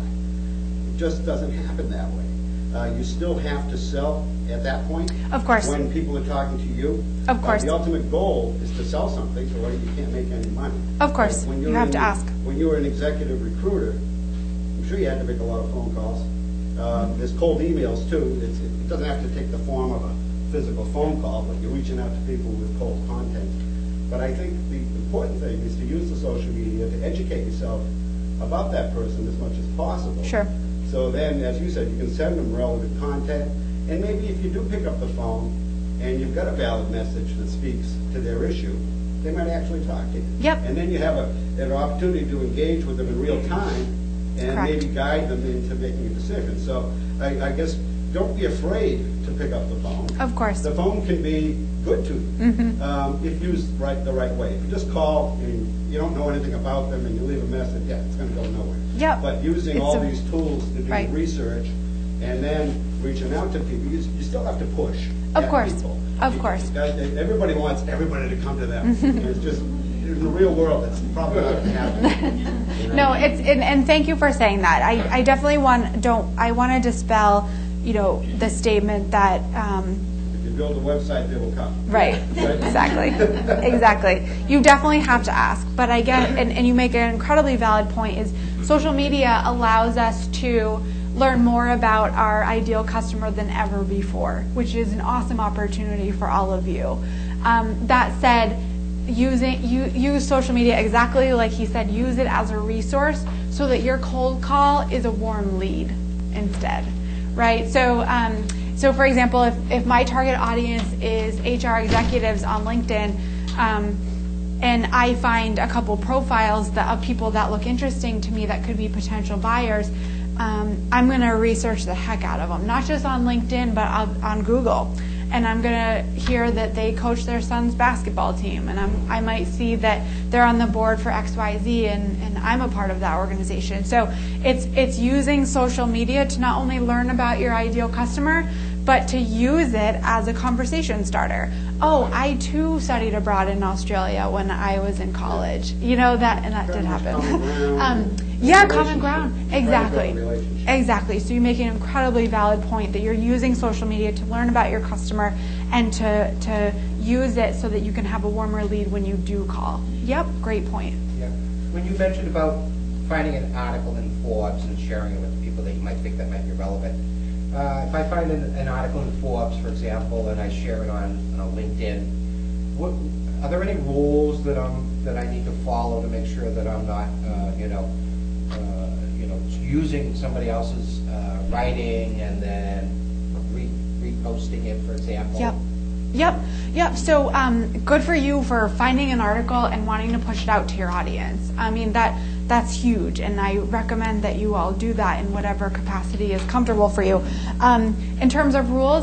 It just doesn't happen that way. Uh, you still have to sell at that point. Of course. When people are talking to you. Of course. Uh, the ultimate goal is to sell something, so you can't make any money. Of course. When you you're have in, to ask. When you were an executive recruiter, I'm sure you had to make a lot of phone calls. Uh, there's cold emails too. It's, it doesn't have to take the form of a physical phone call, but you're reaching out to people with cold content. But I think the important thing is to use the social media to educate yourself about that person as much as possible. Sure. So then, as you said, you can send them relevant content, and maybe if you do pick up the phone and you've got a valid message that speaks to their issue, they might actually talk to you. Yep. And then you have a, an opportunity to engage with them in real time and Correct. maybe guide them into making a decision. So I, I guess don't be afraid to pick up the phone. Of course. The phone can be good to you Mm-hmm. um, if used right the right way. If you just call and you don't know anything about them and you leave a message, yeah, it's going to go nowhere. Yep. But using It's all a- these tools to do right. research and then reaching out to people, you, you still have to push. Of at course. people. Of You- course. you guys- everybody wants everybody to come to them. And it's just in the real world, that's probably not going to happen. You know? No, it's and, and thank you for saying that. I, I definitely want don't I want to dispel, you know, the statement that. Um, If you build a website, they will come. Right. Exactly. Exactly. You definitely have to ask. But I get, and, and you make an incredibly valid point, is social media allows us to learn more about our ideal customer than ever before, which is an awesome opportunity for all of you. Um, that said, using you use social media exactly like he said, use it as a resource so that your cold call is a warm lead instead, right? So um, so for example, if, if my target audience is H R executives on LinkedIn, um, and I find a couple profiles that of people that look interesting to me that could be potential buyers, um, I'm going to research the heck out of them, not just on LinkedIn, but on, on Google. And I'm going to hear that they coach their son's basketball team, and I'm, I might see that they're on the board for X Y Z, and, and I'm a part of that organization. So it's it's using social media to not only learn about your ideal customer, but to use it as a conversation starter. Oh, I too studied abroad in Australia when I was in college. You know that, and that did happen. um, yeah, common ground. Exactly. Exactly. So you make an incredibly valid point that you're using social media to learn about your customer and to to use it so that you can have a warmer lead when you do call. Yep, great point. Yeah. When you mentioned about finding an article in Forbes and sharing it with people that you might think that might be relevant, uh, if I find an, an article in Forbes, for example, and I share it on, on LinkedIn, what, are there any rules that I'm that I need to follow to make sure that I'm not, uh, you know, uh, you know, using somebody else's uh, writing and then re- reposting it, for example? Yep. Yep. Yep. So um, good for you for finding an article and wanting to push it out to your audience. I mean, that that's huge, and I recommend that you all do that in whatever capacity is comfortable for you. Um, in terms of rules,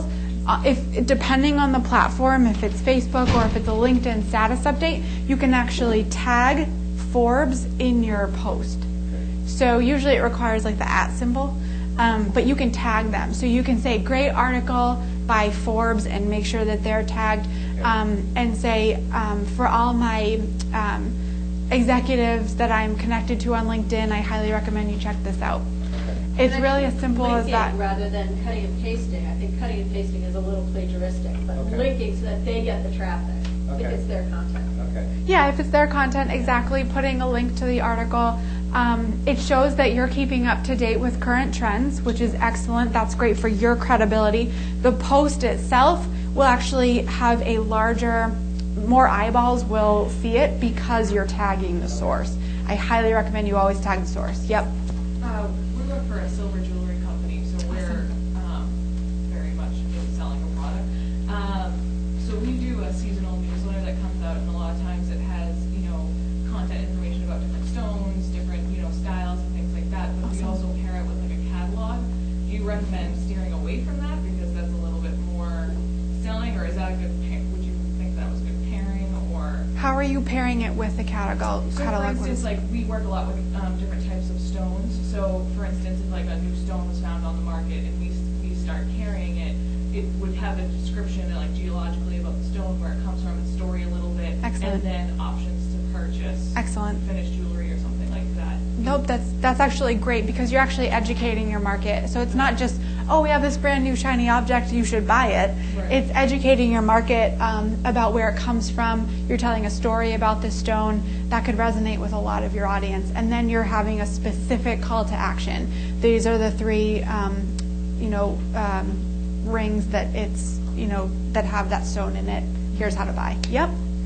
uh, if depending on the platform, if it's Facebook or if it's a LinkedIn status update, you can actually tag Forbes in your post. So usually it requires like the at symbol, um, but you can tag them. So you can say, great article by Forbes, and make sure that they're tagged, um, and say, um, for all my um, executives that I'm connected to on LinkedIn, I highly recommend you check this out. It's And really actually as simple as linking that. Rather than cutting and pasting. I think cutting and pasting is a little plagiaristic, but Okay. linking so that they get the traffic if Okay. it's their content. Okay. Yeah, if it's their content, exactly, putting a link to the article. Um, it shows that you're keeping up to date with current trends, which is excellent. That's great for your credibility. The post itself will actually have a larger, more eyeballs will see it because you're tagging the source. I highly recommend you always tag the source. Yep. Uh, we work for a silver jewelry company, so we're um, very much into selling a product. Um, so we do a seasonal newsletter that comes out, and a lot of times it has, you know, content information about different stones, different, you know, styles and things like that. But we also pair it with like a catalog. Do you recommend steering away from that because that's a little bit more selling, or is that a good? Pa- would you think that was a good pairing, or? How are you pairing it with the catalog? So catalog? for instance, like we work a lot with um, different types of stones. So for instance, if like a new stone was found on the market and we we start carrying it, it would have a description like geologically about the stone, where it comes from, its story a little bit, Excellent. and then options to purchase Excellent. finished jewelry or something like that. Nope, that's that's actually great because you're actually educating your market. So it's not just, oh, we have this brand new shiny object, you should buy it. Right. It's educating your market um, about where it comes from. You're telling a story about this stone that could resonate with a lot of your audience, and then you're having a specific call to action. These are the three, um, you know, um, rings that it's, you know, that have that stone in it. Here's how to buy. Yep.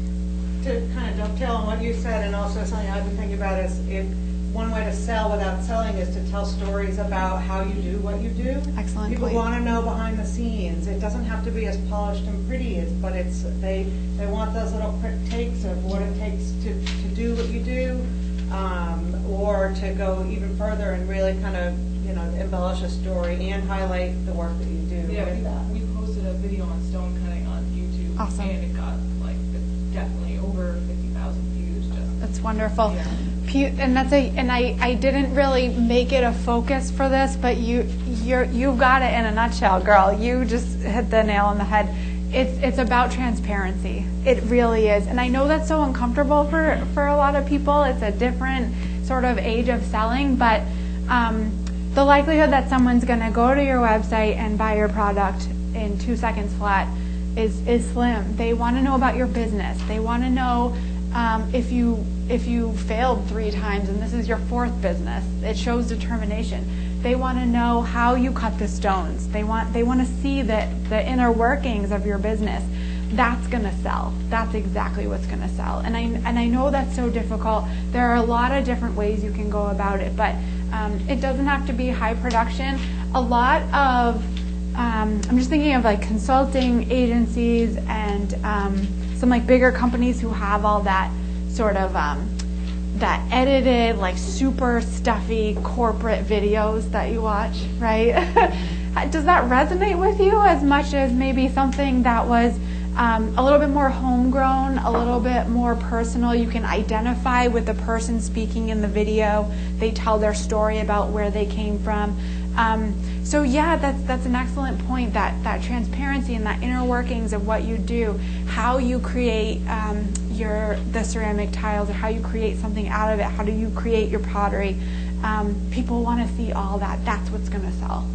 To kind of dovetail on what you said, and also something I've been thinking about is if one way to sell without selling is to tell stories about how you do what you do. Excellent People point. want to know behind the scenes. It doesn't have to be as polished and pretty as, but it's they they want those little quick takes of what it takes to, to do what you do, um, or to go even further and really kind of, you know, embellish a story and highlight the work that you do Yeah, with that. we, we posted a video on stone cutting on YouTube, Awesome. and it got like definitely over fifty thousand views. Just That's wonderful. Yeah. Pu- And that's a and I, I didn't really make it a focus for this, but you you're you've got it in a nutshell, girl. You just hit the nail on the head. It's it's about transparency. It really is. And I know that's so uncomfortable for, for a lot of people. It's a different sort of age of selling, but um, the likelihood that someone's going to go to your website and buy your product in two seconds flat is is slim. They want to know about your business. They want to know um, if you if you failed three times and this is your fourth business. It shows determination. They want to know how you cut the stones. They want they want to see that the inner workings of your business. That's going to sell. That's exactly what's going to sell. And I and I know that's so difficult. There are a lot of different ways you can go about it, but um, it doesn't have to be high production. A lot of um, I'm just thinking of like consulting agencies and um, some like bigger companies who have all that sort of um, that edited, like super stuffy corporate videos that you watch, right? Does that resonate with you as much as maybe something that was um, a little bit more homegrown, a little bit more personal? You can identify with the person speaking in the video. They tell their story about where they came from. Um, so yeah, that's that's an excellent point. That that transparency and that inner workings of what you do, how you create um, your the ceramic tiles, or how you create something out of it. How do you create your pottery? Um, people want to see all that. That's what's going to sell.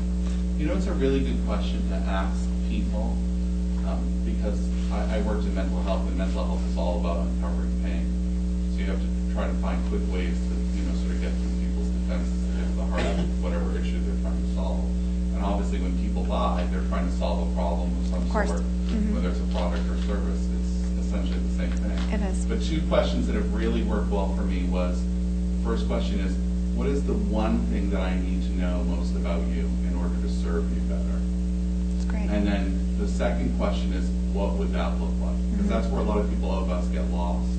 You know, it's a really good question to ask people, um, because I, I worked in mental health, and mental health is all about uncovering pain. So you have to try to find quick ways to, you know, sort of get through people's defenses to get to the heart of whatever issue they're trying to solve. And obviously, when people buy, they're trying to solve a problem of some Of course. sort, Mm-hmm. whether it's a product or service. It's essentially the same thing. It is. But two questions that have really worked well for me was, first question is, what is the one thing that I need to know most about you in order to serve you better? That's great. And then the second question is, what would that look like? Because Mm-hmm. that's where a lot of people of us get lost.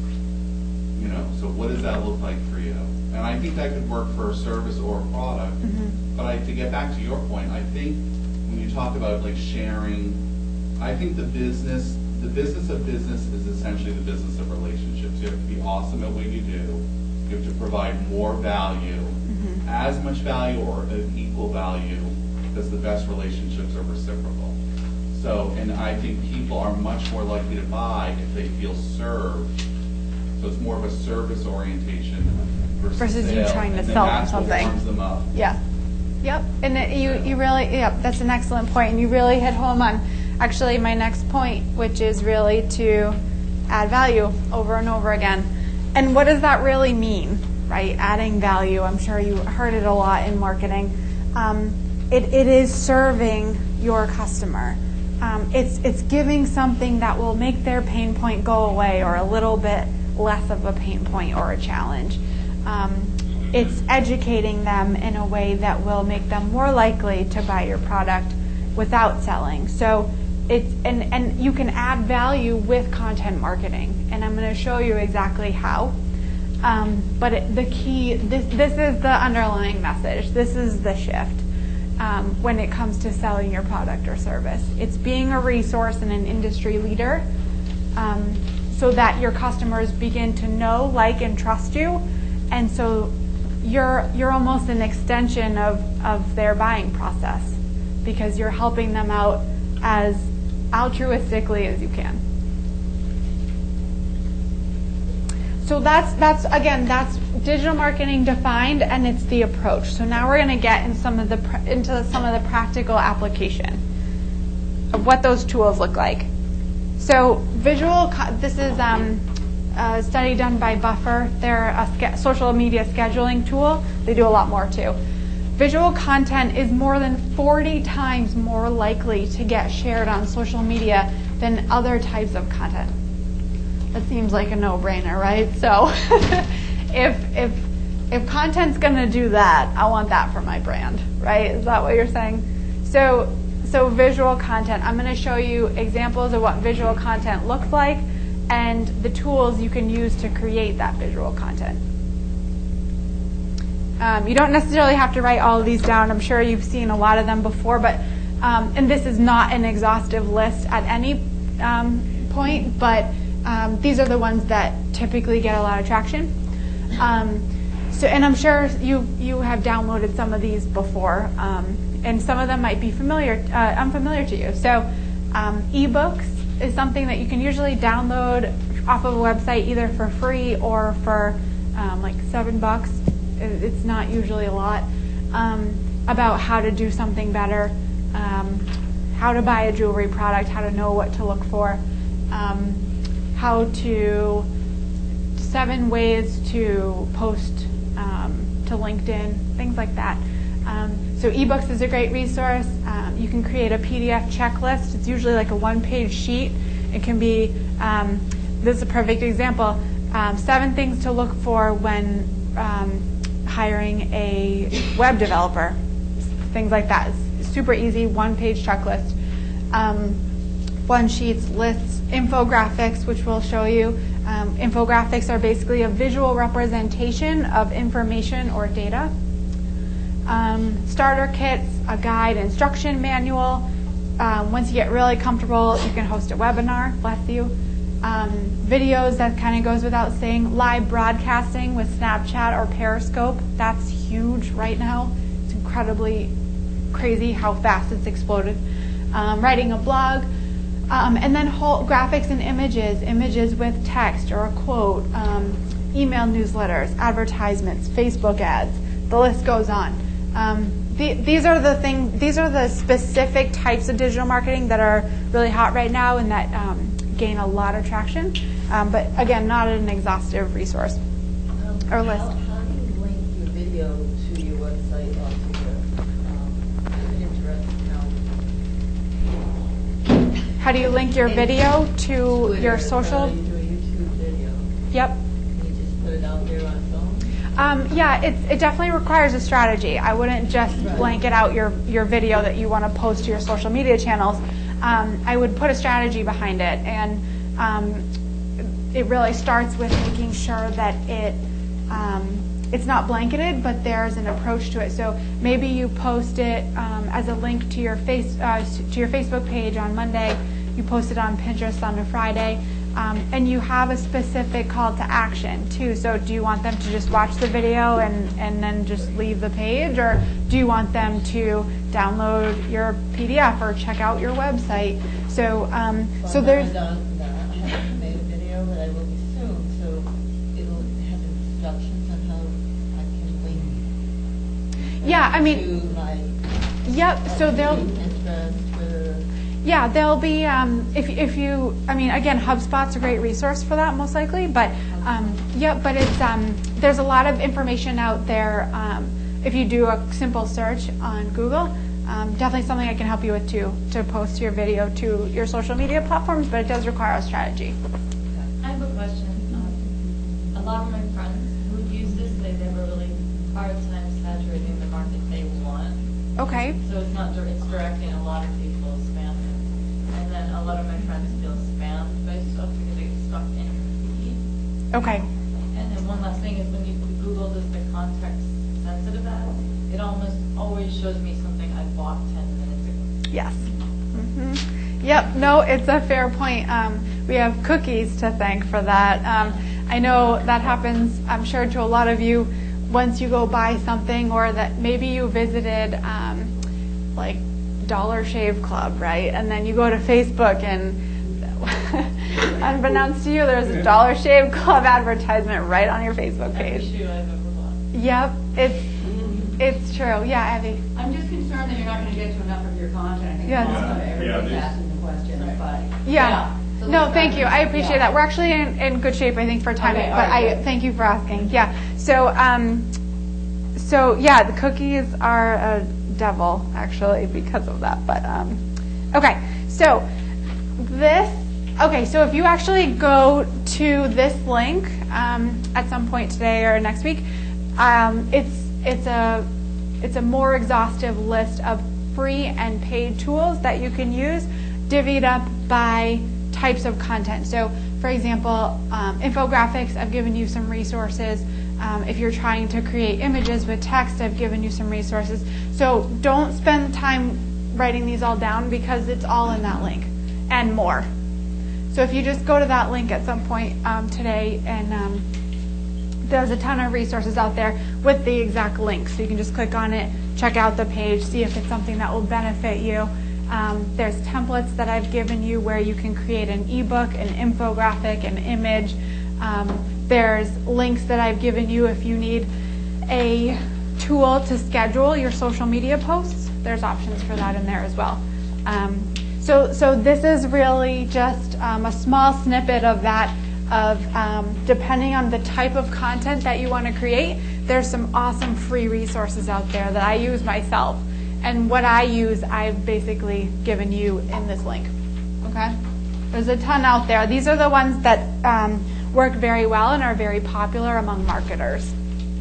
You know, so what does that look like for you? And I think that could work for a service or a product. Mm-hmm. But I, to get back to your point, I think when you talk about like sharing, I think the business, the business of business is essentially the business of relationships. You have to be awesome at what you do. You have to provide more value, mm-hmm. as much value or of equal value, because the best relationships are reciprocal. So, and I think people are much more likely to buy if they feel served. So it's more of a service orientation versus, versus sale, you trying to and then sell that's them something. What warms them up. Yeah. Yep. And it, you, you really, yep, that's an excellent point. And you really hit home on actually my next point, which is really to add value over and over again. And what does that really mean, right? Adding value. I'm sure you heard it a lot in marketing. Um, it, it is serving your customer. Um, it's it's giving something that will make their pain point go away, or a little bit less of a pain point or a challenge. Um, it's educating them in a way that will make them more likely to buy your product without selling. So it's and, and you can add value with content marketing, and I'm going to show you exactly how. Um, but it, the key, this this is the underlying message. This is the shift. Um, when it comes to selling your product or service. It's being a resource and an industry leader, um, so that your customers begin to know, like, and trust you, and so you're you're almost an extension of, of their buying process, because you're helping them out as altruistically as you can. So that's that's again that's digital marketing defined, and it's the approach. So now we're going to get in some of the into some of the practical application of what those tools look like. So visual. This is um, a study done by Buffer. They're a social media scheduling tool. They do a lot more too. Visual content is more than forty times more likely to get shared on social media than other types of content. That seems like a no-brainer, right? So if if if content's going to do that, I want that for my brand, right? Is that what you're saying? So so visual content. I'm going to show you examples of what visual content looks like and the tools you can use to create that visual content. Um, you don't necessarily have to write all of these down. I'm sure you've seen a lot of them before, but um, and this is not an exhaustive list at any um, point, but Um, these are the ones that typically get a lot of traction. Um, so, and I'm sure you you have downloaded some of these before, um, and some of them might be familiar, uh, unfamiliar to you. So, um, ebooks is something that you can usually download off of a website either for free or for um, like seven bucks. It's not usually a lot. Um, about how to do something better, um, how to buy a jewelry product, how to know what to look for. Um, how to, seven ways to post um, to LinkedIn, things like that. Um, so ebooks is a great resource. Um, you can create a P D F checklist. It's usually like a one-page sheet. It can be, um, this is a perfect example, um, seven things to look for when um, hiring a web developer, things like that. It's super easy, one-page checklist. Um, One sheets, lists, infographics, which we'll show you. Um, infographics are basically a visual representation of information or data. Um, starter kits, a guide, instruction manual. Um, once you get really comfortable, you can host a webinar, bless you. Um, videos, that kind of goes without saying. Live broadcasting with Snapchat or Periscope, that's huge right now. It's incredibly crazy how fast it's exploded. Um, writing a blog. Um, and then whole graphics and images, images with text or a quote, um, email newsletters, advertisements, Facebook ads. The list goes on. Um, the, these are the thing. These are the specific types of digital marketing that are really hot right now and that um, gain a lot of traction. Um, but again, not an exhaustive resource um, or list. How, how do you link your video to your website or to your um, Pinterest account? How do you link your video to Twitter, your social? Uh, you do a YouTube video. Yep. Can you just put it out there on its own? Um, yeah, it, it definitely requires a strategy. I wouldn't just blanket out your, your video that you want to post to your social media channels. Um, I would put a strategy behind it, and um, it really starts with making sure that it um, it's not blanketed, but there's an approach to it. So maybe you post it um, as a link to your face uh, to your Facebook page on Monday. You post it on Pinterest on a Friday, um, and you have a specific call to action too. So do you want them to just watch the video and, and then just leave the page, or do you want them to download your P D F or check out your website? So um, Well, so there's. I've done that. I haven't made a video, but I will be soon. So it'll have instructions on how I can link. Yeah, I mean. To my. Yep. So they'll. Pinterest, Twitter. Yeah, there'll be, um, if, if you, I mean, again, HubSpot's a great resource for that, most likely, but, um, yeah, but it's, um, there's a lot of information out there. Um, if you do a simple search on Google, um, definitely something I can help you with too, to post your video to your social media platforms, but it does require a strategy. I have a question. Um, a lot of my friends who use this, they have a really hard time saturating the market they want. Okay. So it's not, dir- it's directing a lot of people's spam. And then a lot of my friends feel spammed by stuff because they get stuck in your feed. Okay. And then one last thing is when you Google this, the context sensitive ad, it almost always shows me something I bought ten minutes ago. Yes. Mm-hmm. Yep. No, it's a fair point. Um, we have cookies to thank for that. Um, I know that happens, I'm sure, to a lot of you once you go buy something, or that maybe you visited um, like Dollar Shave Club, right? And then you go to Facebook and unbeknownst to you, there's a Dollar Shave Club advertisement right on your Facebook page. Every shoe I've ever bought. Yep, it's it's true. Yeah, Abby. I'm just concerned that you're not going to get to enough of your content. I think Yes. most of Yeah, everybody's yeah, asking the question, but Yeah. So No, let's thank try you. to- I appreciate yeah. that. We're actually in, in good shape, I think, for timing. Okay, all but right, I good. thank you for asking. Yeah. So, um, so yeah, the cookies are a devil actually because of that. But um, okay. So this. Okay. So if you actually go to this link um, at some point today or next week, um, it's it's a it's a more exhaustive list of free and paid tools that you can use, divvied up by types of content. So, for example, um, infographics, I've given you some resources. Um, if you're trying to create images with text, I've given you some resources. So don't spend time writing these all down because it's all in that link and more. So if you just go to that link at some point um, today, and um, there's a ton of resources out there with the exact link. So you can just click on it, check out the page, see if it's something that will benefit you. Um, there's templates that I've given you where you can create an ebook, an infographic, an image. Um, there's links that I've given you if you need a tool to schedule your social media posts. There's options for that in there as well. Um, so, so this is really just um, a small snippet of that. Of um, depending on the type of content that you want to create, there's some awesome free resources out there that I use myself. And what I use, I've basically given you in this link. Okay? There's a ton out there. These are the ones that um, work very well and are very popular among marketers.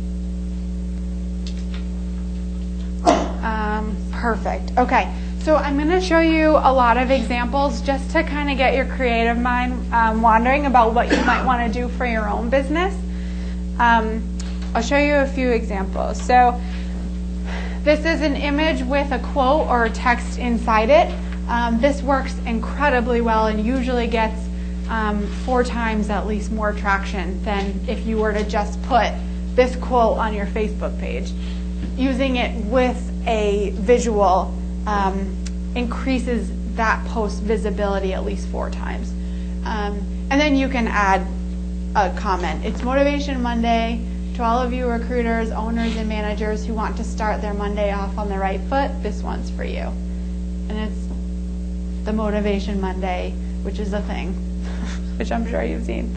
Um, perfect. Okay. So I'm going to show you a lot of examples just to kind of get your creative mind um, wandering about what you might want to do for your own business. Um, I'll show you a few examples. So this is an image with a quote or text inside it. Um, this works incredibly well and usually gets um, four times at least more traction than if you were to just put this quote on your Facebook page. Using it with a visual um, increases that post visibility at least four times. Um, and then you can add a comment. It's Motivation Monday. To all of you recruiters, owners, and managers who want to start their Monday off on the right foot, this one's for you. And it's the Motivation Monday, which is a thing, which I'm sure you've seen.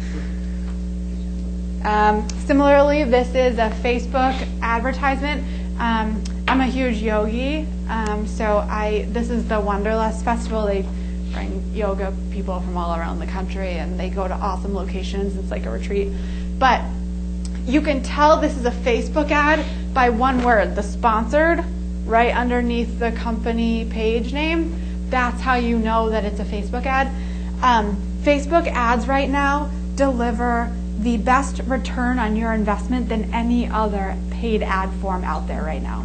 Um, similarly, this is a Facebook advertisement. Um, I'm a huge yogi, um, so I this is the Wanderlust Festival. They bring yoga people from all around the country, and they go to awesome locations. It's like a retreat. But you can tell this is a Facebook ad by one word, the sponsored, right underneath the company page name. That's how you know that it's a Facebook ad. Um, Facebook ads right now deliver the best return on your investment than any other paid ad form out there right now.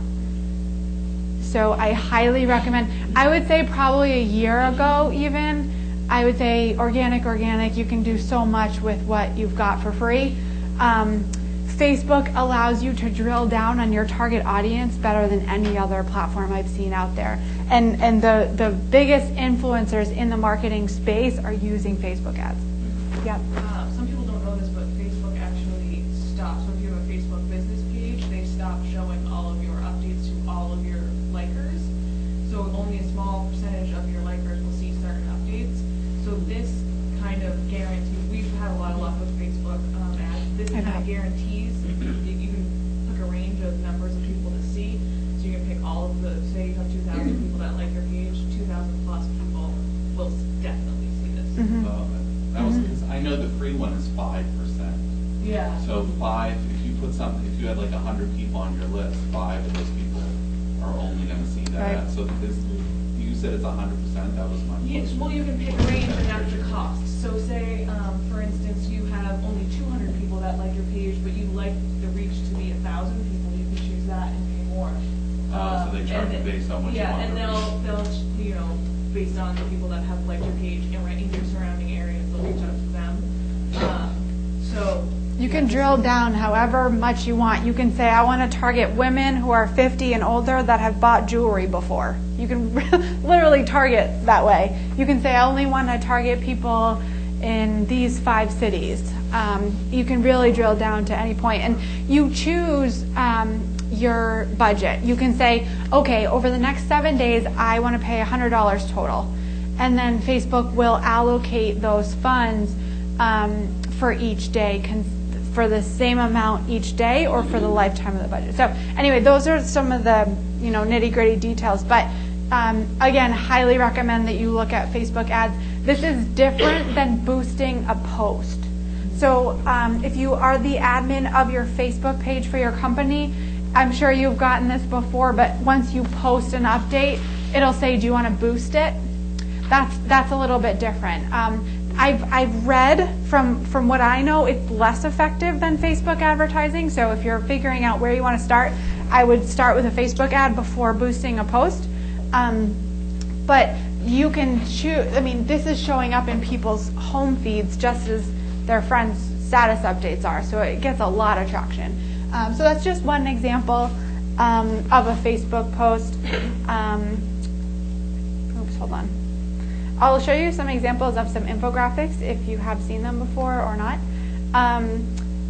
So I highly recommend. I would say probably a year ago even, I would say organic, organic, you can do so much with what you've got for free. Um, Facebook allows you to drill down on your target audience better than any other platform I've seen out there. And and the, the biggest influencers in the marketing space are using Facebook ads. Yep. Uh, some people don't know this, but Facebook actually stops. So if you have a Facebook business page, they stop showing all of your updates to all of your likers. So only a small percentage of your likers will see certain updates. So this kind of guarantees, we've had a lot of luck with Facebook um, ads. This kind of guarantees that you can pick a range of numbers of people to see. So you can pick all of the, say you have two thousand people that like your page, two thousand plus people will definitely see this. Mm-hmm. Uh, that was, because I know the free one is five percent. Yeah. So five, if you put something, if you had like a hundred people on your list, five of those people are only going to see that. Right. So this, you said it's a hundred percent. That was my Yes, question. well, you can pick a range and that's the cost. So say, um, for instance, you have only two hundred people that like your page, but you like the reach to be a thousand people, you can choose that and pay more. Oh, so they charge and you based on what you Yeah, want and to they'll, they'll, you know, based on the people that have liked your page and right in your surrounding areas, they'll reach out to them. Um, so. You can drill down however much you want. You can say, I want to target women who are fifty and older that have bought jewelry before. You can literally target that way. You can say, I only want to target people in these five cities. Um, you can really drill down to any point. And you choose um, your budget. You can say, okay, over the next seven days, I want to pay one hundred dollars total. And then Facebook will allocate those funds um, for each day, cons- for the same amount each day or for the lifetime of the budget. So anyway, those are some of the, you know, nitty-gritty details. But um, again, highly recommend that you look at Facebook ads. This is different than boosting a post. So um, if you are the admin of your Facebook page for your company, I'm sure you've gotten this before, but once you post an update, it'll say, do you want to boost it? That's that's a little bit different. Um, I've I've read from from what I know, it's less effective than Facebook advertising. So if you're figuring out where you want to start, I would start with a Facebook ad before boosting a post. Um, but you can choose. I mean, this is showing up in people's home feeds just as their friends' status updates are. So it gets a lot of traction. Um, so that's just one example um, of a Facebook post. Um, oops, hold on. I'll show you some examples of some infographics if you have seen them before or not. Um,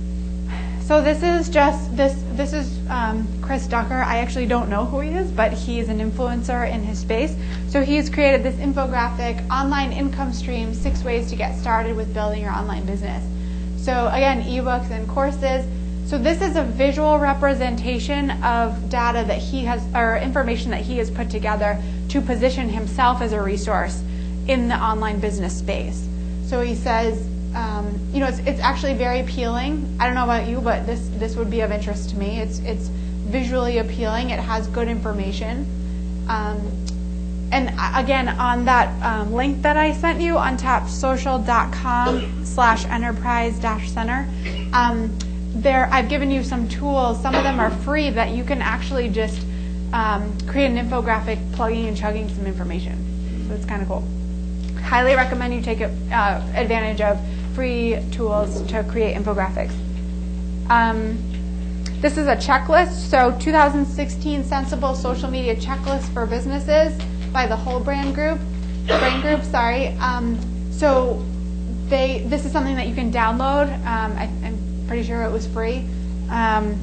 so this is just, this This is um, Chris Ducker. I actually don't know who he is, but he's an influencer in his space. So he's created this infographic, online income stream, six ways to get started with building your online business. So again, ebooks and courses. So this is a visual representation of data that he has, or information that he has put together to position himself as a resource in the online business space. So he says, um, you know, it's, it's actually very appealing. I don't know about you, but this this would be of interest to me. It's it's visually appealing. It has good information. Um, and again, on that um, link that I sent you on tapsocial.com slash enterprise dash center, um, there I've given you some tools. Some of them are free that you can actually just um, create an infographic, plugging and chugging some information. So it's kind of cool. Highly recommend you take uh, advantage of free tools to create infographics. Um, this is a checklist. So two thousand sixteen Sensible Social Media Checklist for Businesses by the Whole Brand Group. Brain Group, sorry. Um, so they this is something that you can download. Um, I, I'm pretty sure it was free. Um,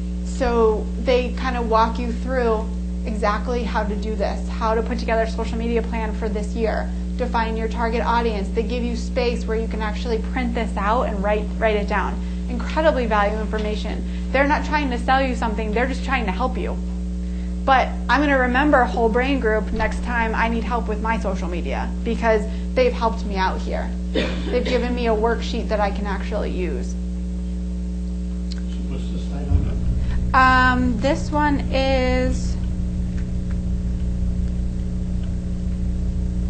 so they kind of walk you through exactly how to do this, how to put together a social media plan for this year, define your target audience. They give you space where you can actually print this out and write write it down. Incredibly valuable information. They're not trying to sell you something, they're just trying to help you. But I'm going to remember Whole Brain Group next time I need help with my social media because they've helped me out here. They've given me a worksheet that I can actually use. What's the site on that? Um, this one is...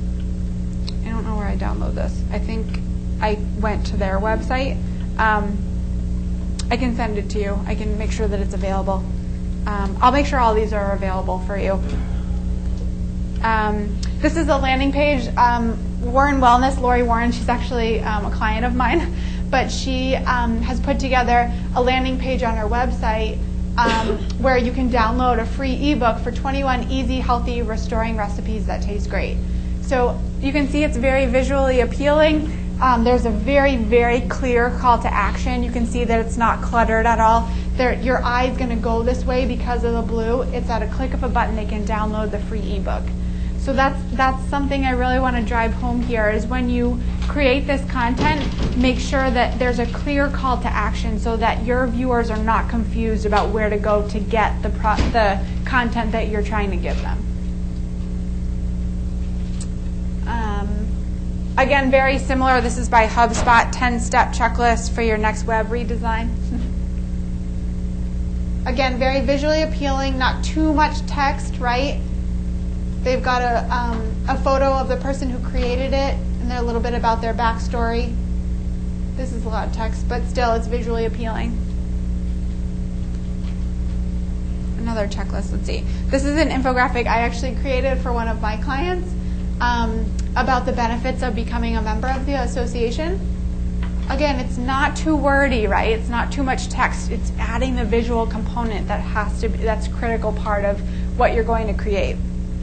I don't know where I download this. I think I went to their website. Um, I can send it to you. I can make sure that it's available. Um, I'll make sure all these are available for you. Um, this is a landing page. Um, Warren Wellness, Lori Warren, she's actually um, a client of mine, but she um, has put together a landing page on her website um, where you can download a free ebook for twenty-one easy, healthy, restoring recipes that taste great. So you can see it's very visually appealing. Um, there's a very, very clear call to action. You can see that it's not cluttered at all. There, your eye is going to go this way because of the blue. It's at a click of a button they can download the free ebook. So that's that's something I really want to drive home here is when you create this content, make sure that there's a clear call to action so that your viewers are not confused about where to go to get the pro- the content that you're trying to give them. Um, again, very similar. This is by HubSpot, ten-step checklist for your next web redesign. Again, very visually appealing, not too much text, right? They've got a, um, a photo of the person who created it, and they're a little bit about their backstory. This is a lot of text, but still, it's visually appealing. Another checklist, let's see. This is an infographic I actually created for one of my clients um, about the benefits of becoming a member of the association. Again, it's not too wordy, right? It's not too much text. It's adding the visual component that has to be, that's a critical part of what you're going to create.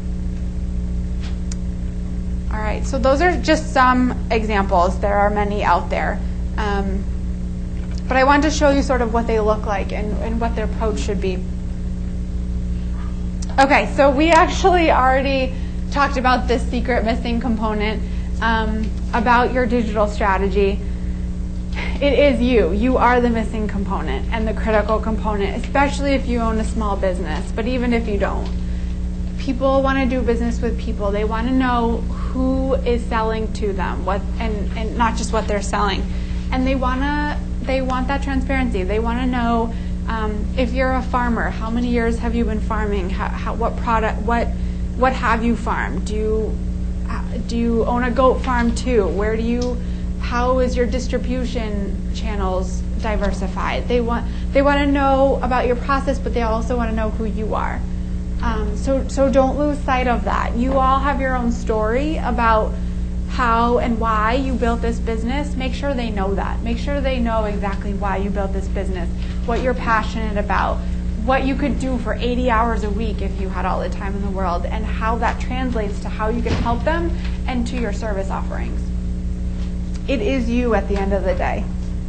All right, so those are just some examples. There are many out there. Um, but I wanted to show you sort of what they look like and, and what their approach should be. Okay, so we actually already talked about this secret missing component um, about your digital strategy. It is you. You are the missing component and the critical component, especially if you own a small business, but even if you don't. People want to do business with people. They want to know who is selling to them, what, and, and not just what they're selling. And they want to, they want that transparency. They want to know um, if you're a farmer, how many years have you been farming? How, how, what product, what, what have you farmed? Do you, do you own a goat farm too? Where do you, how is your distribution channels diversified? They want, they want to know about your process, but they also want to know who you are. Um, so, so don't lose sight of that. You all have your own story about how and why you built this business. Make sure they know that. Make sure they know exactly why you built this business, what you're passionate about, what you could do for eighty hours a week if you had all the time in the world, and how that translates to how you can help them and to your service offerings. It is you at the end of the day.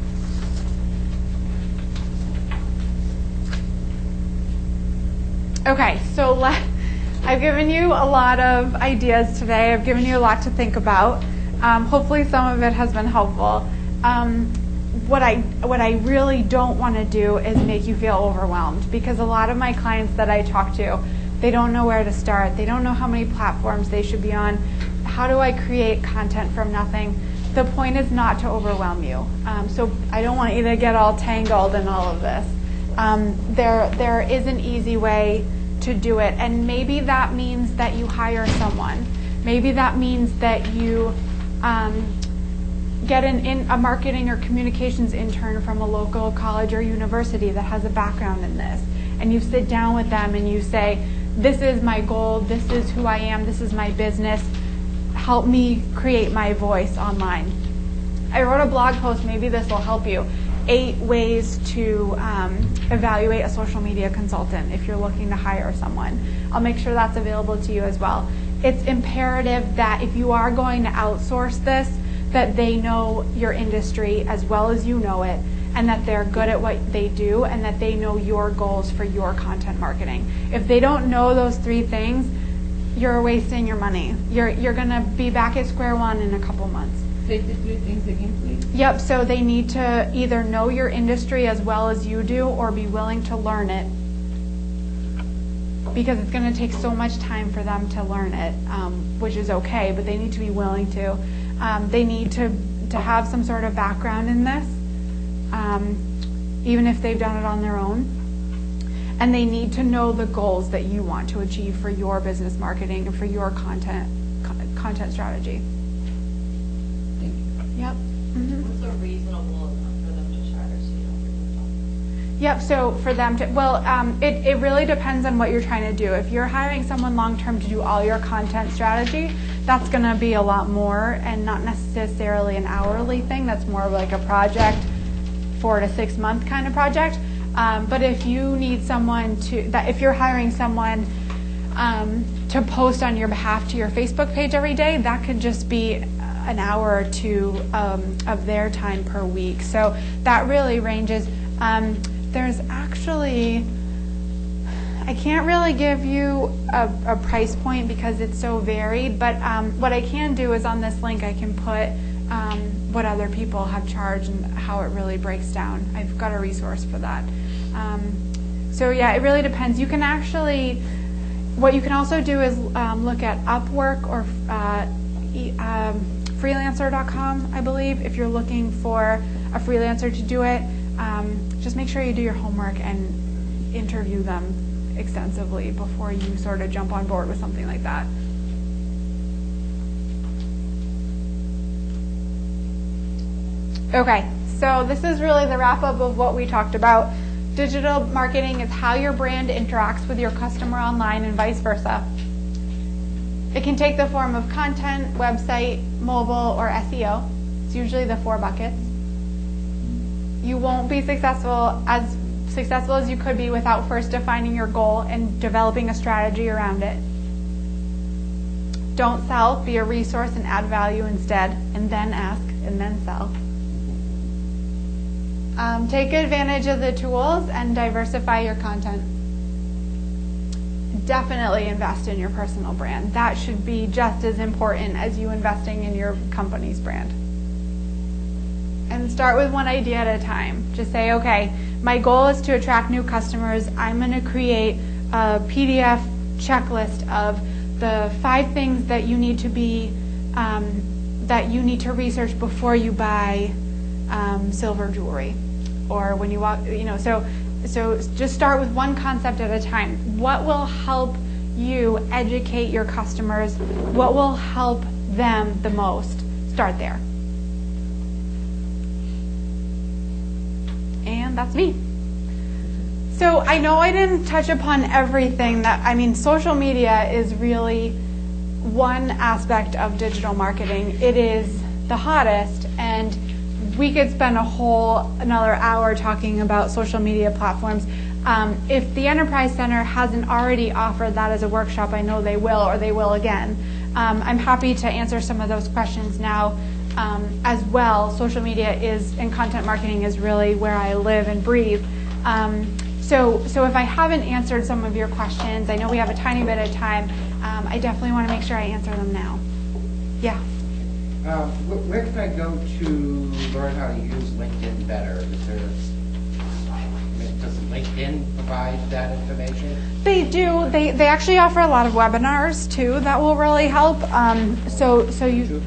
Okay, so let, I've given you a lot of ideas today. I've given you a lot to think about. Um, hopefully some of it has been helpful. Um, what I what I really don't want to do is make you feel overwhelmed, because a lot of my clients that I talk to, they don't know where to start. They don't know how many platforms they should be on. How do I create content from nothing? The point is not to overwhelm you. Um, so I don't want you to get all tangled in all of this. Um, there, there is an easy way to do it, and maybe that means that you hire someone. Maybe that means that you um, get an in, a marketing or communications intern from a local college or university that has a background in this, and you sit down with them and you say, this is my goal, this is who I am, this is my business, help me create my voice online. I wrote a blog post, maybe this will help you. Eight ways to um, evaluate a social media consultant if you're looking to hire someone. I'll make sure that's available to you as well. It's imperative that if you are going to outsource this, that they know your industry as well as you know it, and that they're good at what they do, and that they know your goals for your content marketing. If they don't know those three things, you're wasting your money. You're, you're going to be back at square one in a couple months. Say the three things again, please. Yep, so they need to either know your industry as well as you do, or be willing to learn it, because it's going to take so much time for them to learn it, um, which is okay, but they need to be willing to. Um, they need to, to have some sort of background in this, um, even if they've done it on their own. And they need to know the goals that you want to achieve for your business marketing and for your content co- content strategy. Yep. Mm-hmm. What's a reasonable amount for them to charge so you don't get ripped Yep, so for them to, well, um, it, it really depends on what you're trying to do. If you're hiring someone long-term to do all your content strategy, that's going to be a lot more and not necessarily an hourly thing. That's more of like a project, four to six month kind of project. Um, but if you need someone to, that if you're hiring someone um, to post on your behalf to your Facebook page every day, that could just be an hour or two um, of their time per week. So that really ranges. Um, there's actually, I can't really give you a, a price point because it's so varied, but um, what I can do is on this link I can put um, what other people have charged and how it really breaks down. I've got a resource for that. Um, so yeah, it really depends. You can actually, what you can also do is um, look at Upwork or uh, e, um, freelancer dot com, I believe, if you're looking for a freelancer to do it. Um, just make sure you do your homework and interview them extensively before you sort of jump on board with something like that. Okay, so this is really the wrap-up of what we talked about. Digital marketing is how your brand interacts with your customer online and vice versa. It can take the form of content, website, mobile, or S E O. It's usually the four buckets. You won't be successful as successful as you could be without first defining your goal and developing a strategy around it. Don't sell, be a resource and add value instead, and then ask, and then sell. Um, take advantage of the tools and diversify your content. Definitely invest in your personal brand. That should be just as important as you investing in your company's brand. And start with one idea at a time. Just say, okay, my goal is to attract new customers. I'm going to create a P D F checklist of the five things that you need to be, um, that you need to research before you buy um, silver jewelry, or when you walk, you know. So, so just start with one concept at a time. What will help you educate your customers? What will help them the most? Start there. And that's me. So I know I didn't touch upon everything that, I mean, social media is really one aspect of digital marketing. It is the hottest, and we could spend a whole another hour talking about social media platforms. Um, if the Enterprise Center hasn't already offered that as a workshop, I know they will, or they will again. Um, I'm happy to answer some of those questions now. Um, as well, social media is, and content marketing is really where I live and breathe. Um, so, so if I haven't answered some of your questions, I know we have a tiny bit of time. Um, I definitely want to make sure I answer them now. Yeah. Uh, wh- where can I go to learn how to use LinkedIn better? Is there, I mean, does LinkedIn provide that information? They do. They they actually offer a lot of webinars too that will really help. Um, so so you.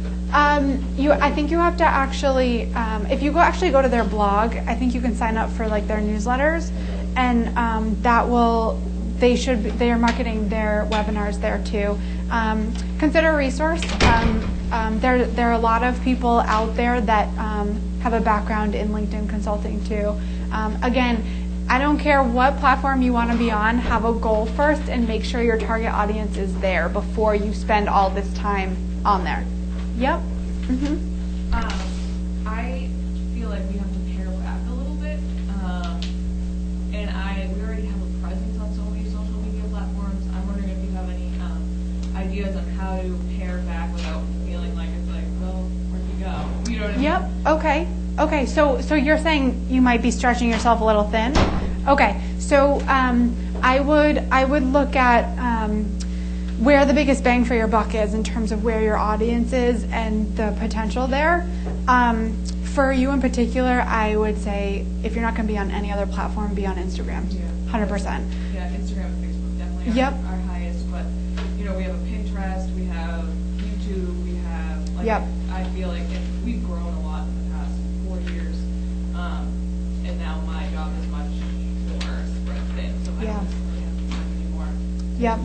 Um, you, I think you have to actually, um, if you go actually go to their blog, I think you can sign up for like their newsletters, and um, that will, they should, be, they are marketing their webinars there too. Um, consider a resource. Um, um, there, there are a lot of people out there that um, have a background in LinkedIn consulting too. Um, again, I don't care what platform you want to be on, have a goal first and make sure your target audience is there before you spend all this time on there. Yep. Mm-hmm. Um, I feel like we have to pare back a little bit, um, and I we already have a presence on so many social media platforms. I'm wondering if you have any um, ideas on how to pare back without feeling like it's like, well, where'd you go? You know what I mean? Yep. Okay. Okay. So, so you're saying you might be stretching yourself a little thin. Okay. So, um, I would I would look at. Um, where the biggest bang for your buck is in terms of where your audience is and the potential there. Um, for you in particular, I would say if you're not going to be on any other platform, be on Instagram, yeah. one hundred percent. Yeah, Instagram and Facebook definitely yep. are our highest, but you know, we have a Pinterest, we have YouTube, we have, like, yep. I feel like if we've grown a lot in the past four years, um, and now my job is much more spread thin, so I yeah. don't necessarily have to do any more. Yep.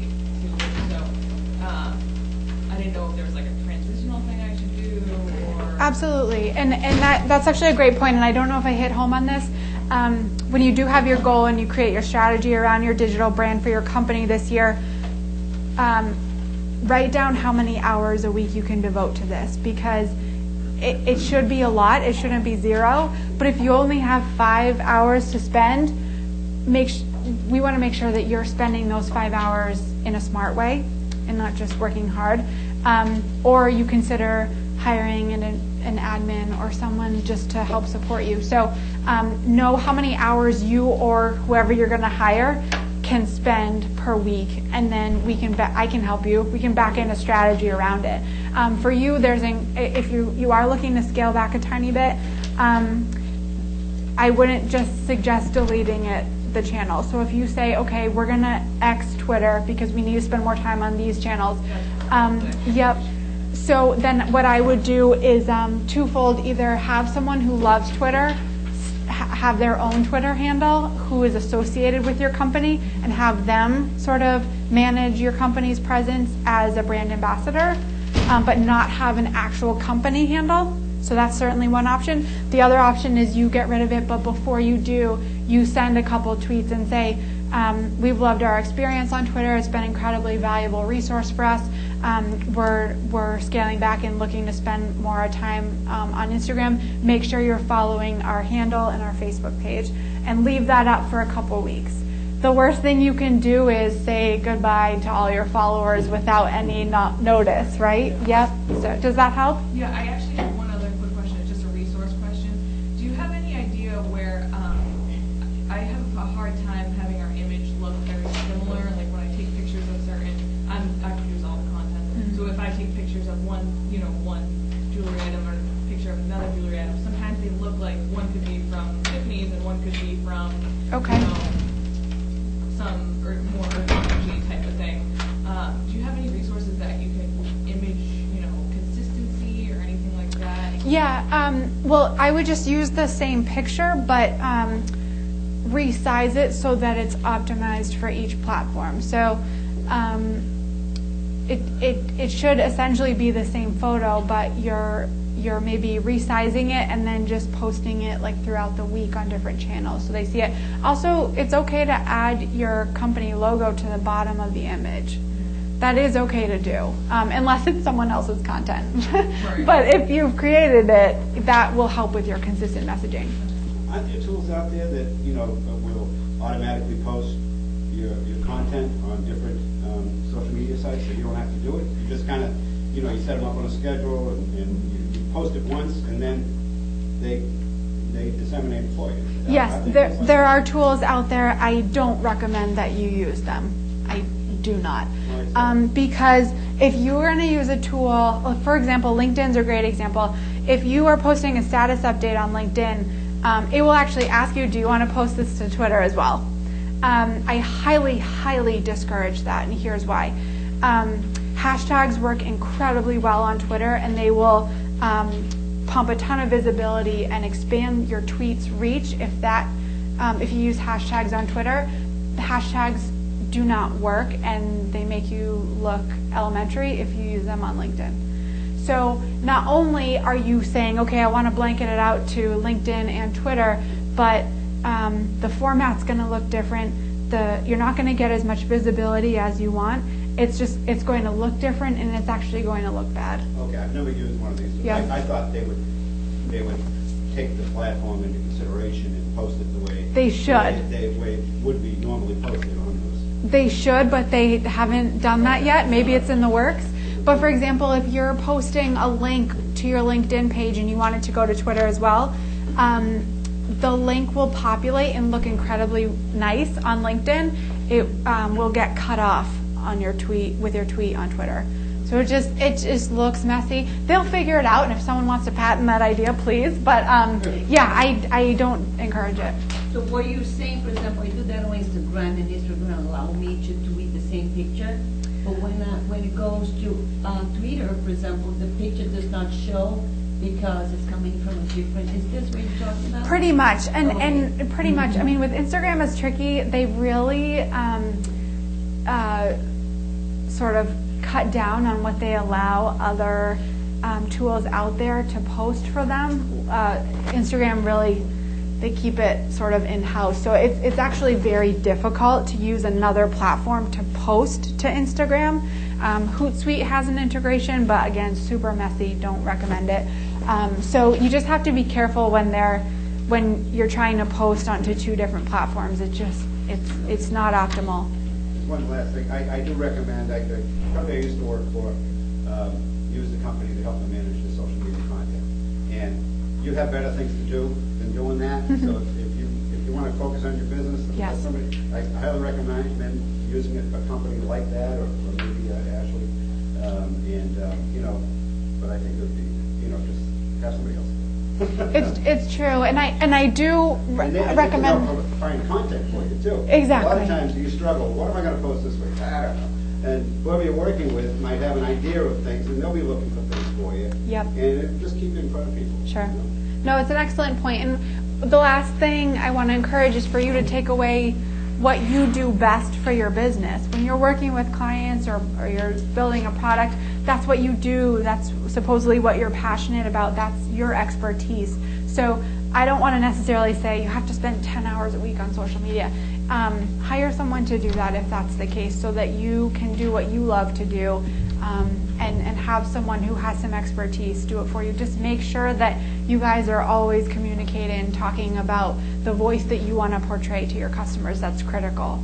Um, I didn't know if there was like a transitional thing I should do, or absolutely, and and that that's actually a great point, and I don't know if I hit home on this. um, when you do have your goal and you create your strategy around your digital brand for your company this year, um, write down how many hours a week you can devote to this, because it, it should be a lot. It shouldn't be zero. But if you only have five hours to spend, make sh- we want to make sure that you're spending those five hours in a smart way and not just working hard. Um, or you consider hiring an, an admin or someone just to help support you. So um, know how many hours you or whoever you're going to hire can spend per week, and then we can ba- I can help you. We can back in a strategy around it. Um, for you, there's an, if you you are looking to scale back a tiny bit, um, I wouldn't just suggest deleting it, the channel. So if you say, okay, we're gonna X Twitter because we need to spend more time on these channels. Um, yep. So then what I would do is um, twofold: either have someone who loves Twitter have their own Twitter handle who is associated with your company and have them sort of manage your company's presence as a brand ambassador, um, but not have an actual company handle. So that's certainly one option. The other option is you get rid of it, but before you do, you send a couple tweets and say, um, we've loved our experience on Twitter. It's been an incredibly valuable resource for us. Um, we're we're scaling back and looking to spend more time um, on Instagram. Make sure you're following our handle and our Facebook page, and leave that up for a couple weeks. The worst thing you can do is say goodbye to all your followers without any no- notice, right? Yep. So does that help? Yeah, I actually have one other quick question. It's just a resource question. Do you have any idea where um, I have a hard time having our image look very similar? Like when I take pictures of certain, I'm, I produce all the content. Mm-hmm. So if I take pictures of one, you know, one jewelry item or a picture of another jewelry item, sometimes they look like one could be from Tiffany's and one could be from, okay. you know, some or more urgent type of thing. Um, do you have any resources that you can image, you know, consistency or anything like that? Yeah. Um, well, I would just use the same picture, but um, resize it so that it's optimized for each platform. So um, it it it should essentially be the same photo, but you're you're maybe resizing it and then just posting it like throughout the week on different channels so they see it. Also, it's okay to add your company logo to the bottom of the image. That is okay to do, um, unless it's someone else's content. Right. But if you've created it, that will help with your consistent messaging. Aren't there tools out there that, you know, will automatically post your, your content on different um, social media sites so you don't have to do it? You just kind of, you know, you set them up on a schedule and, and you, you post it once and then they they disseminate it for you. Yes, there there are tools out there. I don't recommend that you use them. I do not. Um, because if you're going to use a tool, for example, LinkedIn's a great example. If you are posting a status update on LinkedIn, um, it will actually ask you, do you want to post this to Twitter as well? Um, I highly, highly discourage that, and here's why. Um, hashtags work incredibly well on Twitter, and they will um, pump a ton of visibility and expand your tweets' reach if that um, if you use hashtags on Twitter. The hashtags do not work, and they make you look elementary if you use them on LinkedIn. So not only are you saying, okay, I want to blanket it out to LinkedIn and Twitter, but um, the format's going to look different. The you're not going to get as much visibility as you want. It's just it's going to look different, and it's actually going to look bad. Okay, I've never used one of these. Yeah. I, I thought they would they would take the platform into consideration and post it the way they should. The way, the way it would be normally posted on those. They should, but they haven't done that yet. Maybe it's in the works. But for example, if you're posting a link to your LinkedIn page and you want it to go to Twitter as well, um, the link will populate and look incredibly nice on LinkedIn. It um, will get cut off on your tweet with your tweet on Twitter. So it just it just looks messy. They'll figure it out, and if someone wants to patent that idea, please. But um, yeah, I I don't encourage it. So what you're saying, for example, I do that on Instagram, and Instagram allow me to tweet the same picture. But when uh, when it goes to uh, Twitter, for example, the picture does not show because it's coming from a different. Is this what you're talking about? Pretty much, and Okay. and pretty much. I mean, with Instagram, it's tricky. They really um, uh, sort of cut down on what they allow other um, tools out there to post for them. Uh, Instagram really they keep it sort of in-house. So it's, it's actually very difficult to use another platform to post to Instagram. Um, Hootsuite has an integration, but again, super messy, don't recommend it. Um, so you just have to be careful when they're, when you're trying to post onto two different platforms. It just, it's, it's not optimal. Just one last thing, I, I do recommend, I, the company I used to work for, um, used the company to help them manage the social media content. And you have better things to do than doing that. Mm-hmm. So if, if you if you want to focus on your business, yes. somebody, I, I highly recommend using a, a company like that, or, or maybe uh, Ashley. Um, and um, you know, but I think it would be, you know, just have somebody else. It's it's true, and I and I do re- and they, and recommend they can help find content for you too. Exactly. A lot of times you struggle. What am I going to post this week? I don't know. And whoever you're working with might have an idea of things, and they'll be looking for things for you. Yep. And it, just keep it in front of people. Sure. You know? No, it's an excellent point. And the last thing I want to encourage is for you to take away what you do best for your business. When you're working with clients or, or you're building a product, that's what you do. That's supposedly what you're passionate about. That's your expertise. So I don't want to necessarily say you have to spend ten hours a week on social media. Um, hire someone to do that if that's the case, so that you can do what you love to do, um, and, and have someone who has some expertise do it for you. Just make sure that you guys are always communicating, talking about the voice that you want to portray to your customers. That's critical.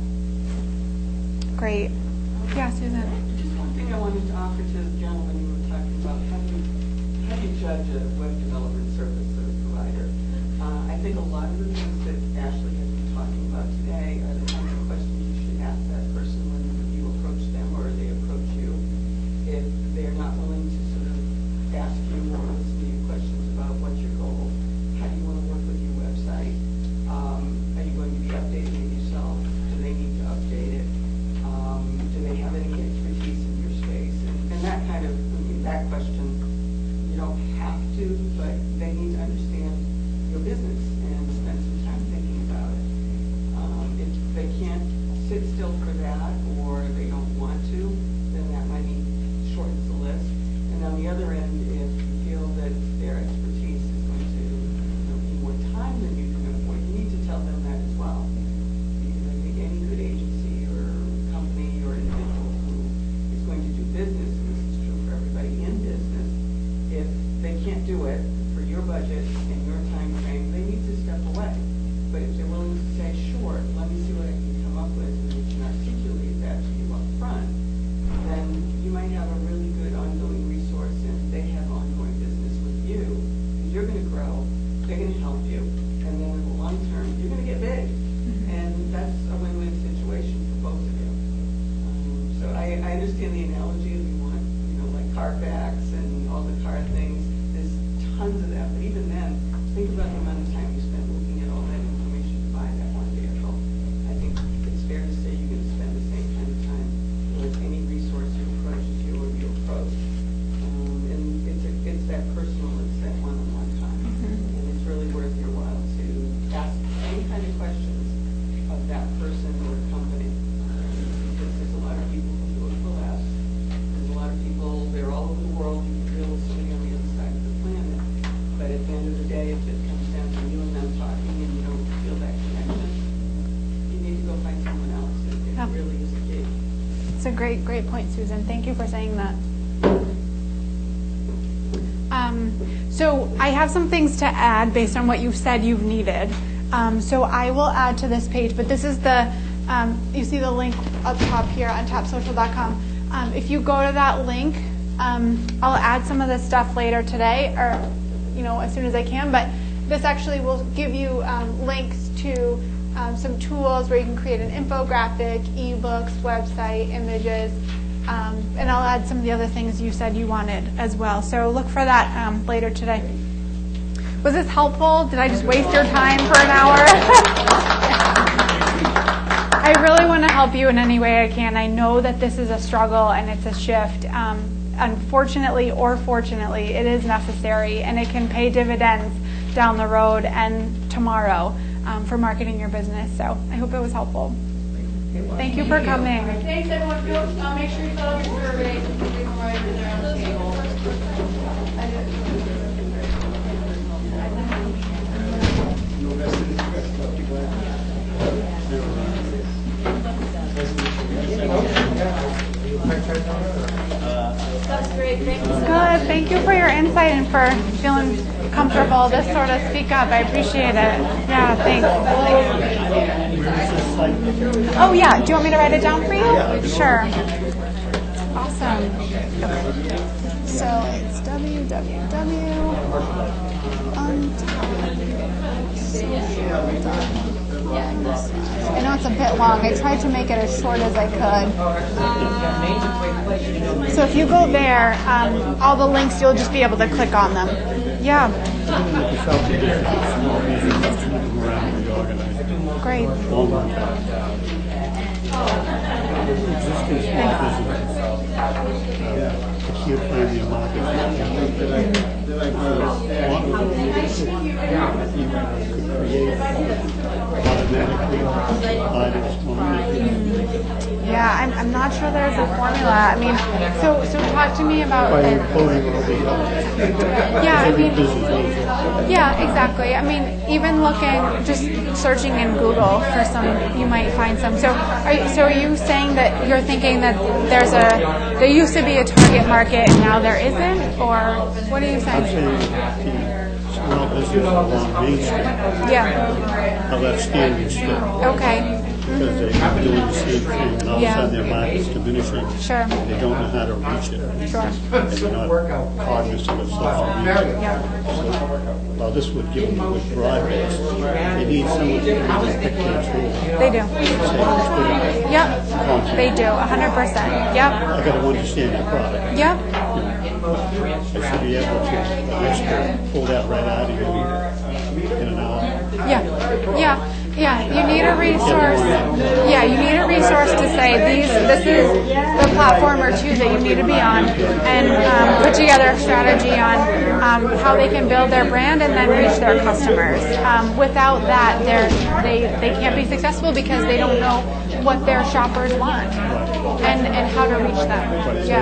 Great. Yeah, Susan. Just one thing I wanted to offer to the gentleman you were talking about. How do you, how do you judge a web development service or provider? Uh, I think a lot of the things that Ashley has been talking about today are the kinds of questions you should ask that person when you approach them or they approach you. If they're not willing to sort of ask you or listen to you questions about what's your goal, how do you want to work with your website, um, are you going to be updating it yourself? Do they need to update it? Um, do they have any expertise in your space? And, and that kind of, I mean, that question, you don't have to, but they need to understand your business and spend some time thinking about it. Um, if they can't sit still for that, or they don't want to, then that might be shortens the list. And on the other end, if you feel that their expertise is going to, you know, be more time than you can afford, you need to tell them that as well. Because I think any good agency or company or individual who is going to do business, and this is true for everybody in business, if they can't do it for your budget and your time frame, they need to step away. But if they're willing to say, sure, let me see what I can come up with, and we can articulate that to you up front, then you might have a really good ongoing resource, and they have ongoing business with you. Because you're going to grow, they're going to help you, and then in the long term, you're going to get big. Mm-hmm. And that's a win-win situation for both of you. Um, so I, I understand the analogy of you want, you know, like Carfax and all the car things. There's tons of that, but even then, think about the amount of time you spend looking at all that information to buy that one vehicle. I think it's fair to say you're going to spend the same kind of time with any resource who approaches you or you approach. Um, and it's, a, it's that personal, it's that one-on-one time. Mm-hmm. And it's really worth your while to ask any kind of questions of that person or company. Um, because there's a lot of people who do it for less. There's a lot of people, they're all over the world, you can feel somebody on the other side of the planet. But at the end of the day, if it comes down to you and them talking and you don't feel that connection, you need to go find someone else. It, it Yeah. really is a key. It's a great, great point, Susan. Thank you for saying that. Um, so I have some things to add based on what you've said you've needed. Um, so I will add to this page, but this is the, um, you see the link up top here on tap social dot com. Um, if you go to that link, um, I'll add some of this stuff later today, or you know, as soon as I can, but this actually will give you um, links to um, some tools where you can create an infographic, ebooks, website, images, um, and I'll add some of the other things you said you wanted as well. So look for that um, later today. Was this helpful? Did I just waste your time for an hour? I really want to help you in any way I can. I know that this is a struggle and it's a shift. Um, unfortunately or fortunately, it is necessary, and it can pay dividends down the road and tomorrow um, for marketing your business. So I hope it was helpful. Thank you for coming. Thanks, everyone. Uh, make sure you fill out your surveys and put them right in there on the table. No vested outside and for feeling comfortable to sort of speak up. I appreciate it. Yeah, thanks. Oh yeah, do you want me to write it down for you? Sure. Awesome. Okay. So it's www. I know it's a bit long. I tried to make it as short as I could. So if you go there, um, all the links, you'll just be able to click on them. Yeah. Great. Yeah, I'm, I'm not sure there's a formula. I mean, so so talk to me about it. Yeah, I mean, yeah, exactly. I mean, even looking, just searching in Google for some, you might find some. So, are you, so are you saying that you're thinking that there's a, there used to be a target market and now there isn't, or what are you saying? Small business along Main Street. Yeah. How that's standing still. Okay. Because they're doing the same thing, and all Yeah. of a sudden their market's diminishing. Sure. They don't know how to reach it. Sure. And they're not cognizant of social media. Yeah. So, well, this would give them a good broad base. They need someone to really pick their tool. They do. Say, let's put it Yep. content. They do. one hundred percent. Yep. I got to understand their product. Yep. I should be able to expert, pull that right out of you in an hour. Yeah, yeah, yeah. You need a resource. Yeah, you need a resource to say these. This is the platform or two that you need to be on, and um, put together a strategy on um, how they can build their brand and then reach their customers. Um, without that, they're they they can't be successful because they don't know what their shoppers want and and how to reach them. Yeah.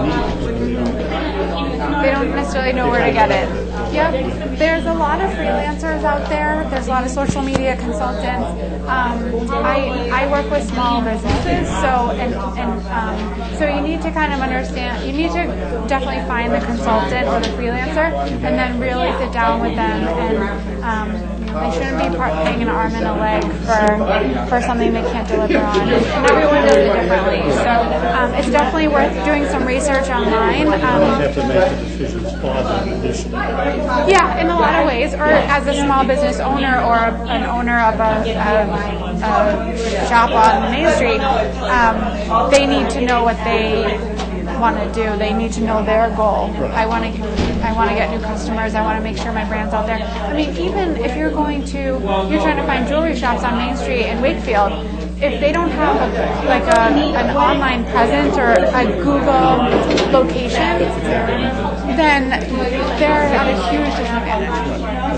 They don't necessarily know where to get it. Yep. There's a lot of freelancers out there. There's a lot of social media consultants. Um, I I work with small businesses, so and and um, so you need to kind of understand. You need to definitely find the consultant or the freelancer, and then really sit down with them and. Um, They shouldn't be part, paying an arm and a leg for for something they can't deliver on. And everyone does it differently. So um, it's definitely worth doing some research online. Um, You have to make the decisions for them initially. yeah, in a lot of ways. Or as a small business owner or a, an owner of a, a, a shop on Main Street, um, they need to know what they want to do. They need to know their goal. I want to I want to get new customers. I want to make sure my brand's out there. I mean, even if you're going to, you're trying to find jewelry shops on Main Street in Wakefield, if they don't have a, like a, an online presence or a Google location, then they're at a huge disadvantage.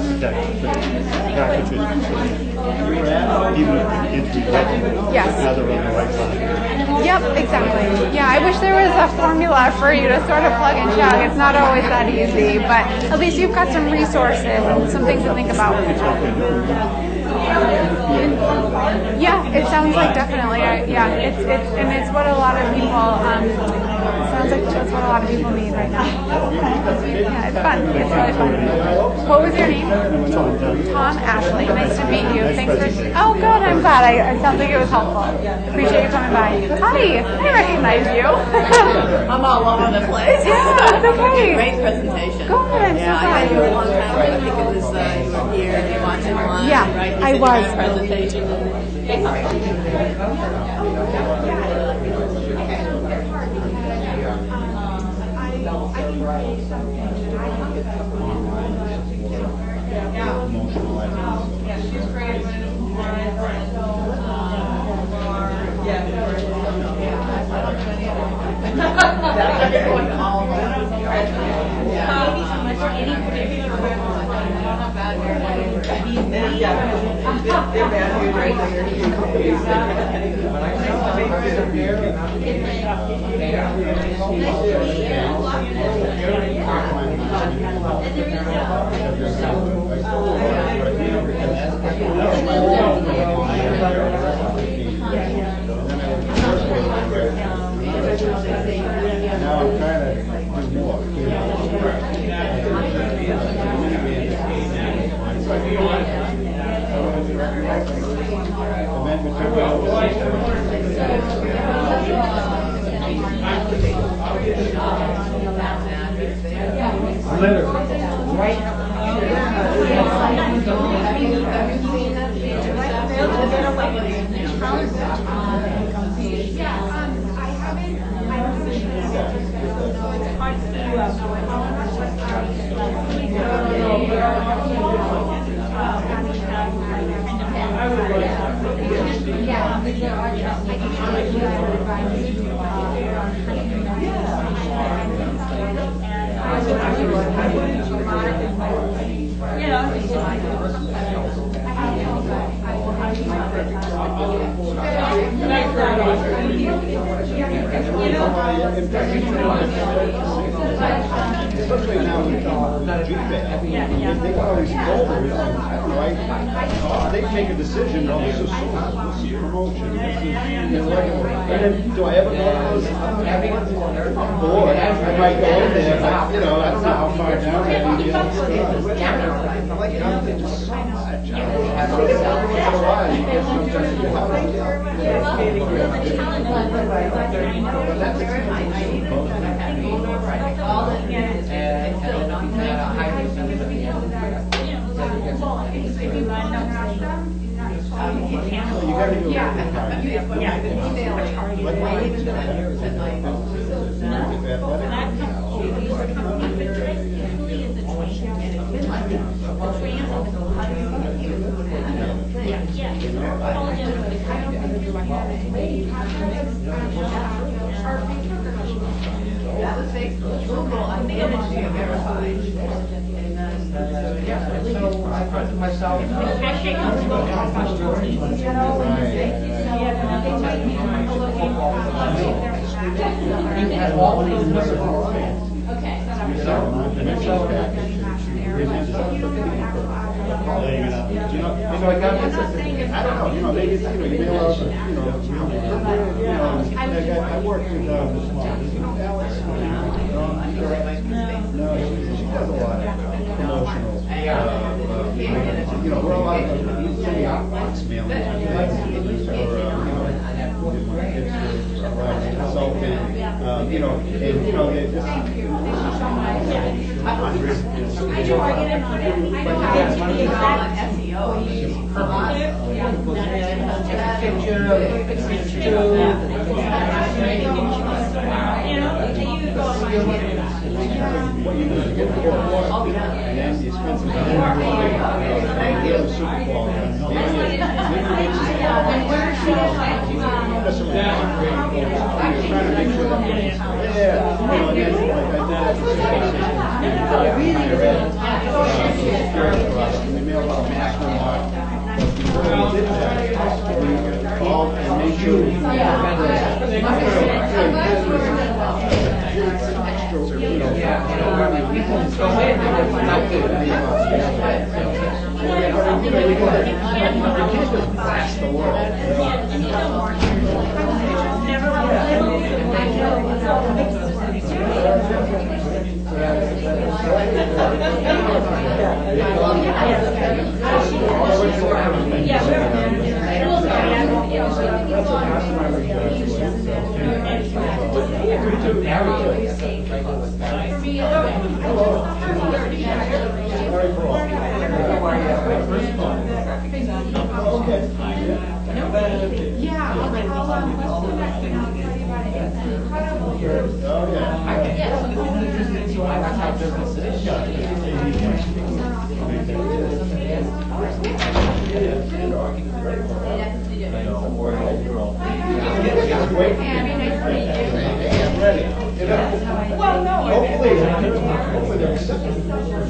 Yes. Now they're on the right line. Yep, exactly. Yeah, I wish there was a formula for you to sort of plug and chug. It's not always that easy, but at least you've got some resources and some things to think about. Yeah, it sounds like definitely. I, yeah, it's it's and it's what a lot of people. Um, sounds like that's what a lot of people need right now. Yeah, it's fun. It's really fun. What was your name? Tom Ashley. Nice to meet you. Thanks for. Oh, good. I'm glad. I, it sounds like it was helpful. Appreciate you coming by. Hi. I recognize you. I'm all over the place. Yeah, that's okay. Great presentation. Good. Yeah, I had you a long time ago. I think it was uh, you were here and you watched it live. Yeah, right? You I did was. your presentation. Now I'm trying to do more. Especially now with uh, G P, they got all these folders, right? Uh, They make a decision, oh, this is social, this is promotion, this is, you know, and then, do I ever go to those? Boy, I might go in there, but, you know, I don't know how far down I can get. I like it out there just so much. Every once in a while, you get some kind of you gotta do That was Facebook. Google, I managed to verify. So I thought to myself, You know, so I got, I don't know, you know, they, you know, you mail out, you know, you know, like I, I work with, um, Alex. No, she, she does a lot of promotional, uh, uh, you know, we're a lot of, the outbox mail, or, uh, you know, consulting, uh, you know, and, you know, they just, S E O. what you do is get the report, and then the expenses are the other super qualified. Maybe you're trying to make sure that, yeah, you know, and then, like, I did that for they mailed out a maximum lot. Before we did that, we called and made sure we had extra, you know, you know, you can't just blast the world. Yeah, okay, I'll, um, what's the next thing? I'll tell you about it. It's incredible. Oh, Well, no. Hopefully, hopefully they're receptive.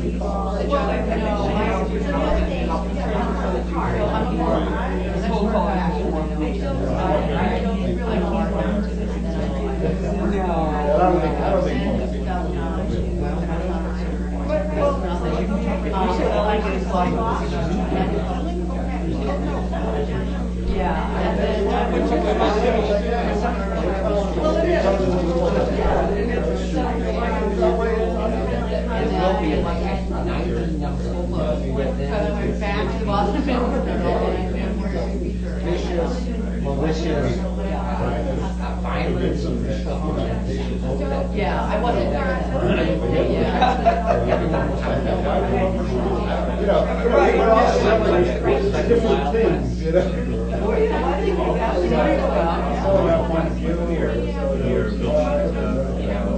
I don't think, I don't think. Yeah. went back to the Boston vicious, malicious violence. Yeah, I wasn't there. You know, we're all celebrating different things, you know? So that one view here, so there's, uh, you know,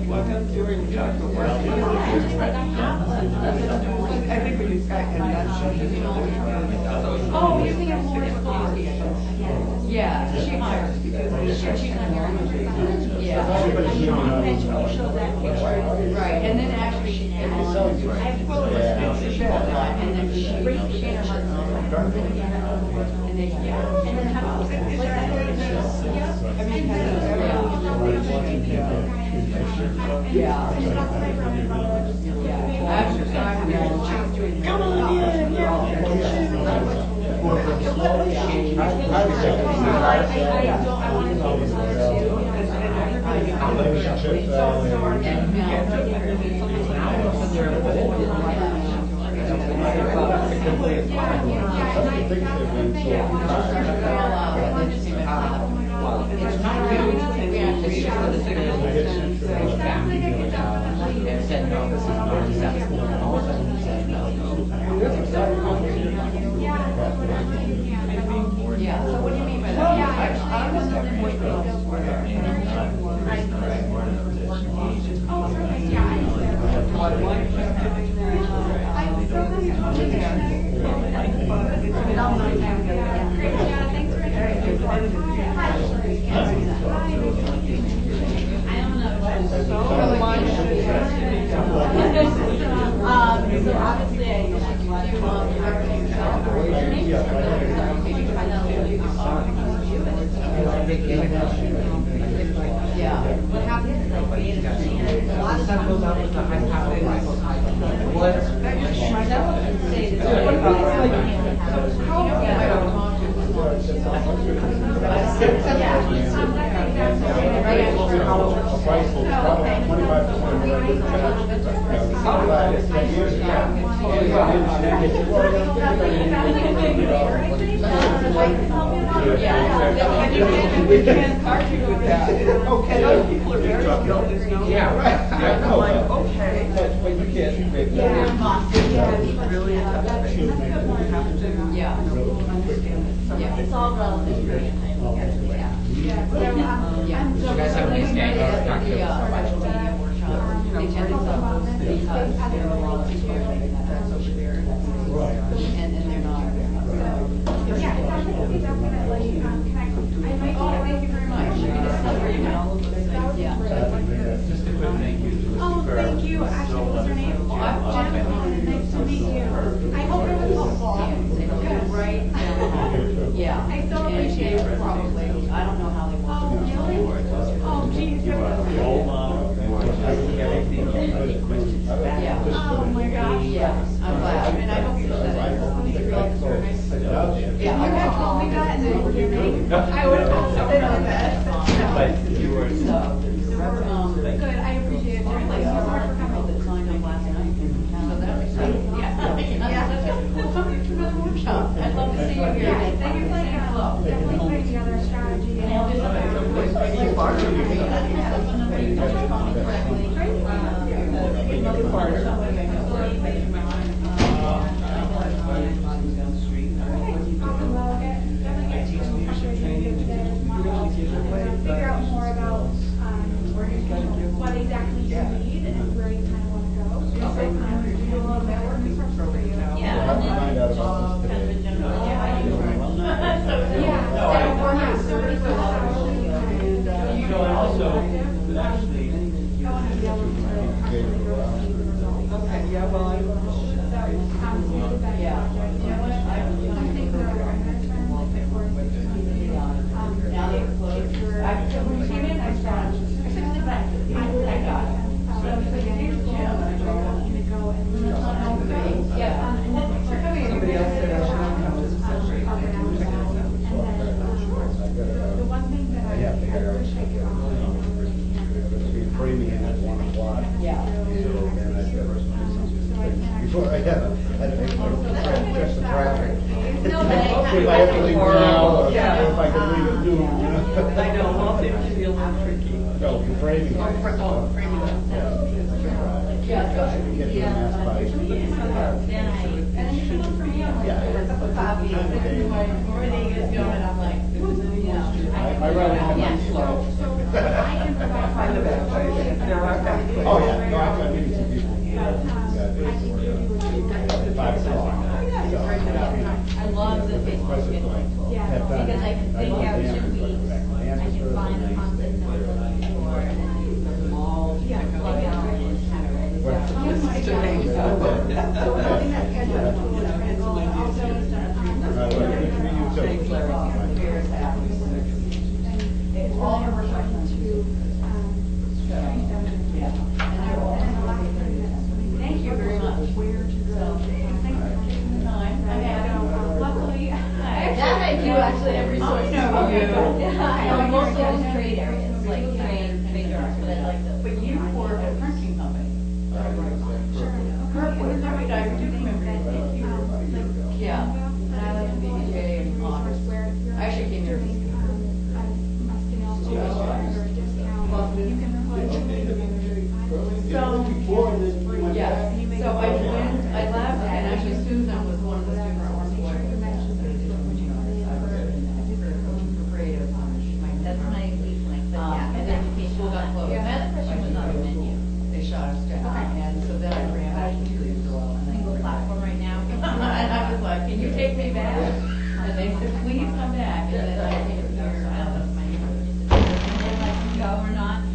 I think when you got convention. Oh, you're thinking more of yeah, she hires because she's not here. Yeah. Right, and then actually she came on. And then she, she and her husband. And then, yeah. And then how was it? I mean, yeah. Yeah. Actually, come on in, yeah. Yeah, so what do you mean by that? Yeah, I, I was wondering what the Um, so obviously I do um, yeah. What happens is like a lot of stuff goes up with the high power rifle. What? We can't argue with that. Okay, those people are very skilled, there's no. Yeah, right. I know. I'm like, okay. But you can't make that. Yeah, really have to, you have to, yeah. understand it. Yeah, it's all relative. Yeah. Yeah, so, um, Yeah. I'm You guys have any The games? uh, social media workshop, they tend to sell because there are a lot of people that that's over there. And, and they're not. Yeah, definitely, definitely, um, connect. I might, oh, thank you very much. Yeah. Just a quick thank you. Oh, thank you. Actually, what was her name? Jen. Nice to meet you. I hope it was helpful. Good. Right? Yeah. I so appreciate it. Probably. I don't know how they work. Oh, really? Oh, geez. Yeah. Oh, my gosh. Yeah, I'm glad. I mean, I hope you said it. Yeah. You had told me that and then you gave me, I would have said on that. So, um, Good, I appreciate it. Thank you so much for coming. that signed up last night. So that's exciting. Yeah. Yeah. Well, come to another workshop. I'd love to see you here. Yeah, thank you for like, uh, definitely putting together a strategy and all this. Figure out more about um, what exactly you need and where you kind of want to go. So um, do a little network research for you. Yeah. I'll find out about this today. Yeah. So, yeah. So, yeah, so it's actually, and, uh, You know, and also, actually, Okay, yeah, well, I. Yeah. Now they're closed. I, when we came in, I saw, I said, "Sit back." I got it. So, I said, "Here's the gym." And I drove up to go and. Yeah. Somebody else said Just the traffic. No, but I- If I have to leave now, or Yeah. if I can leave at noon, you know? I know, all things can be a little tricky. No, you're framing it. Oh, fr- oh, framing it. Yeah. Yeah, so I- Get to the mass by. Everything is going, I'm like, I I run home on slow. Find the back place. There are back places. Oh, yeah, no, I've got meetings with people. Five o'clock. I love the Facebook schedule. Yeah. Because I can think out two weeks, I can find the content that I'm looking for, and then put them all, plug out and have it ready. All of us to, thank you very much. Where to go. Thanks for taking the time. I know, luckily. That I do actually have resources for you. I'm mostly in trade areas, like trade, trade jobs, but I like those. But you work at a printing company. Kirkwood, is that right? I do remember that. Yeah, and I like to be D J and honest. I actually came here. So, yeah, so I went, I left, and actually Susan was one of the students that was Creative, that's my weak link, but yeah, and then school got closed. My other question was on the menu. They shot us down, and so then I ran back to the girl. Single platform right now. And I was like, can you take me back? And they said, please come back, and then I came here, I don't know if my name was, Go or not?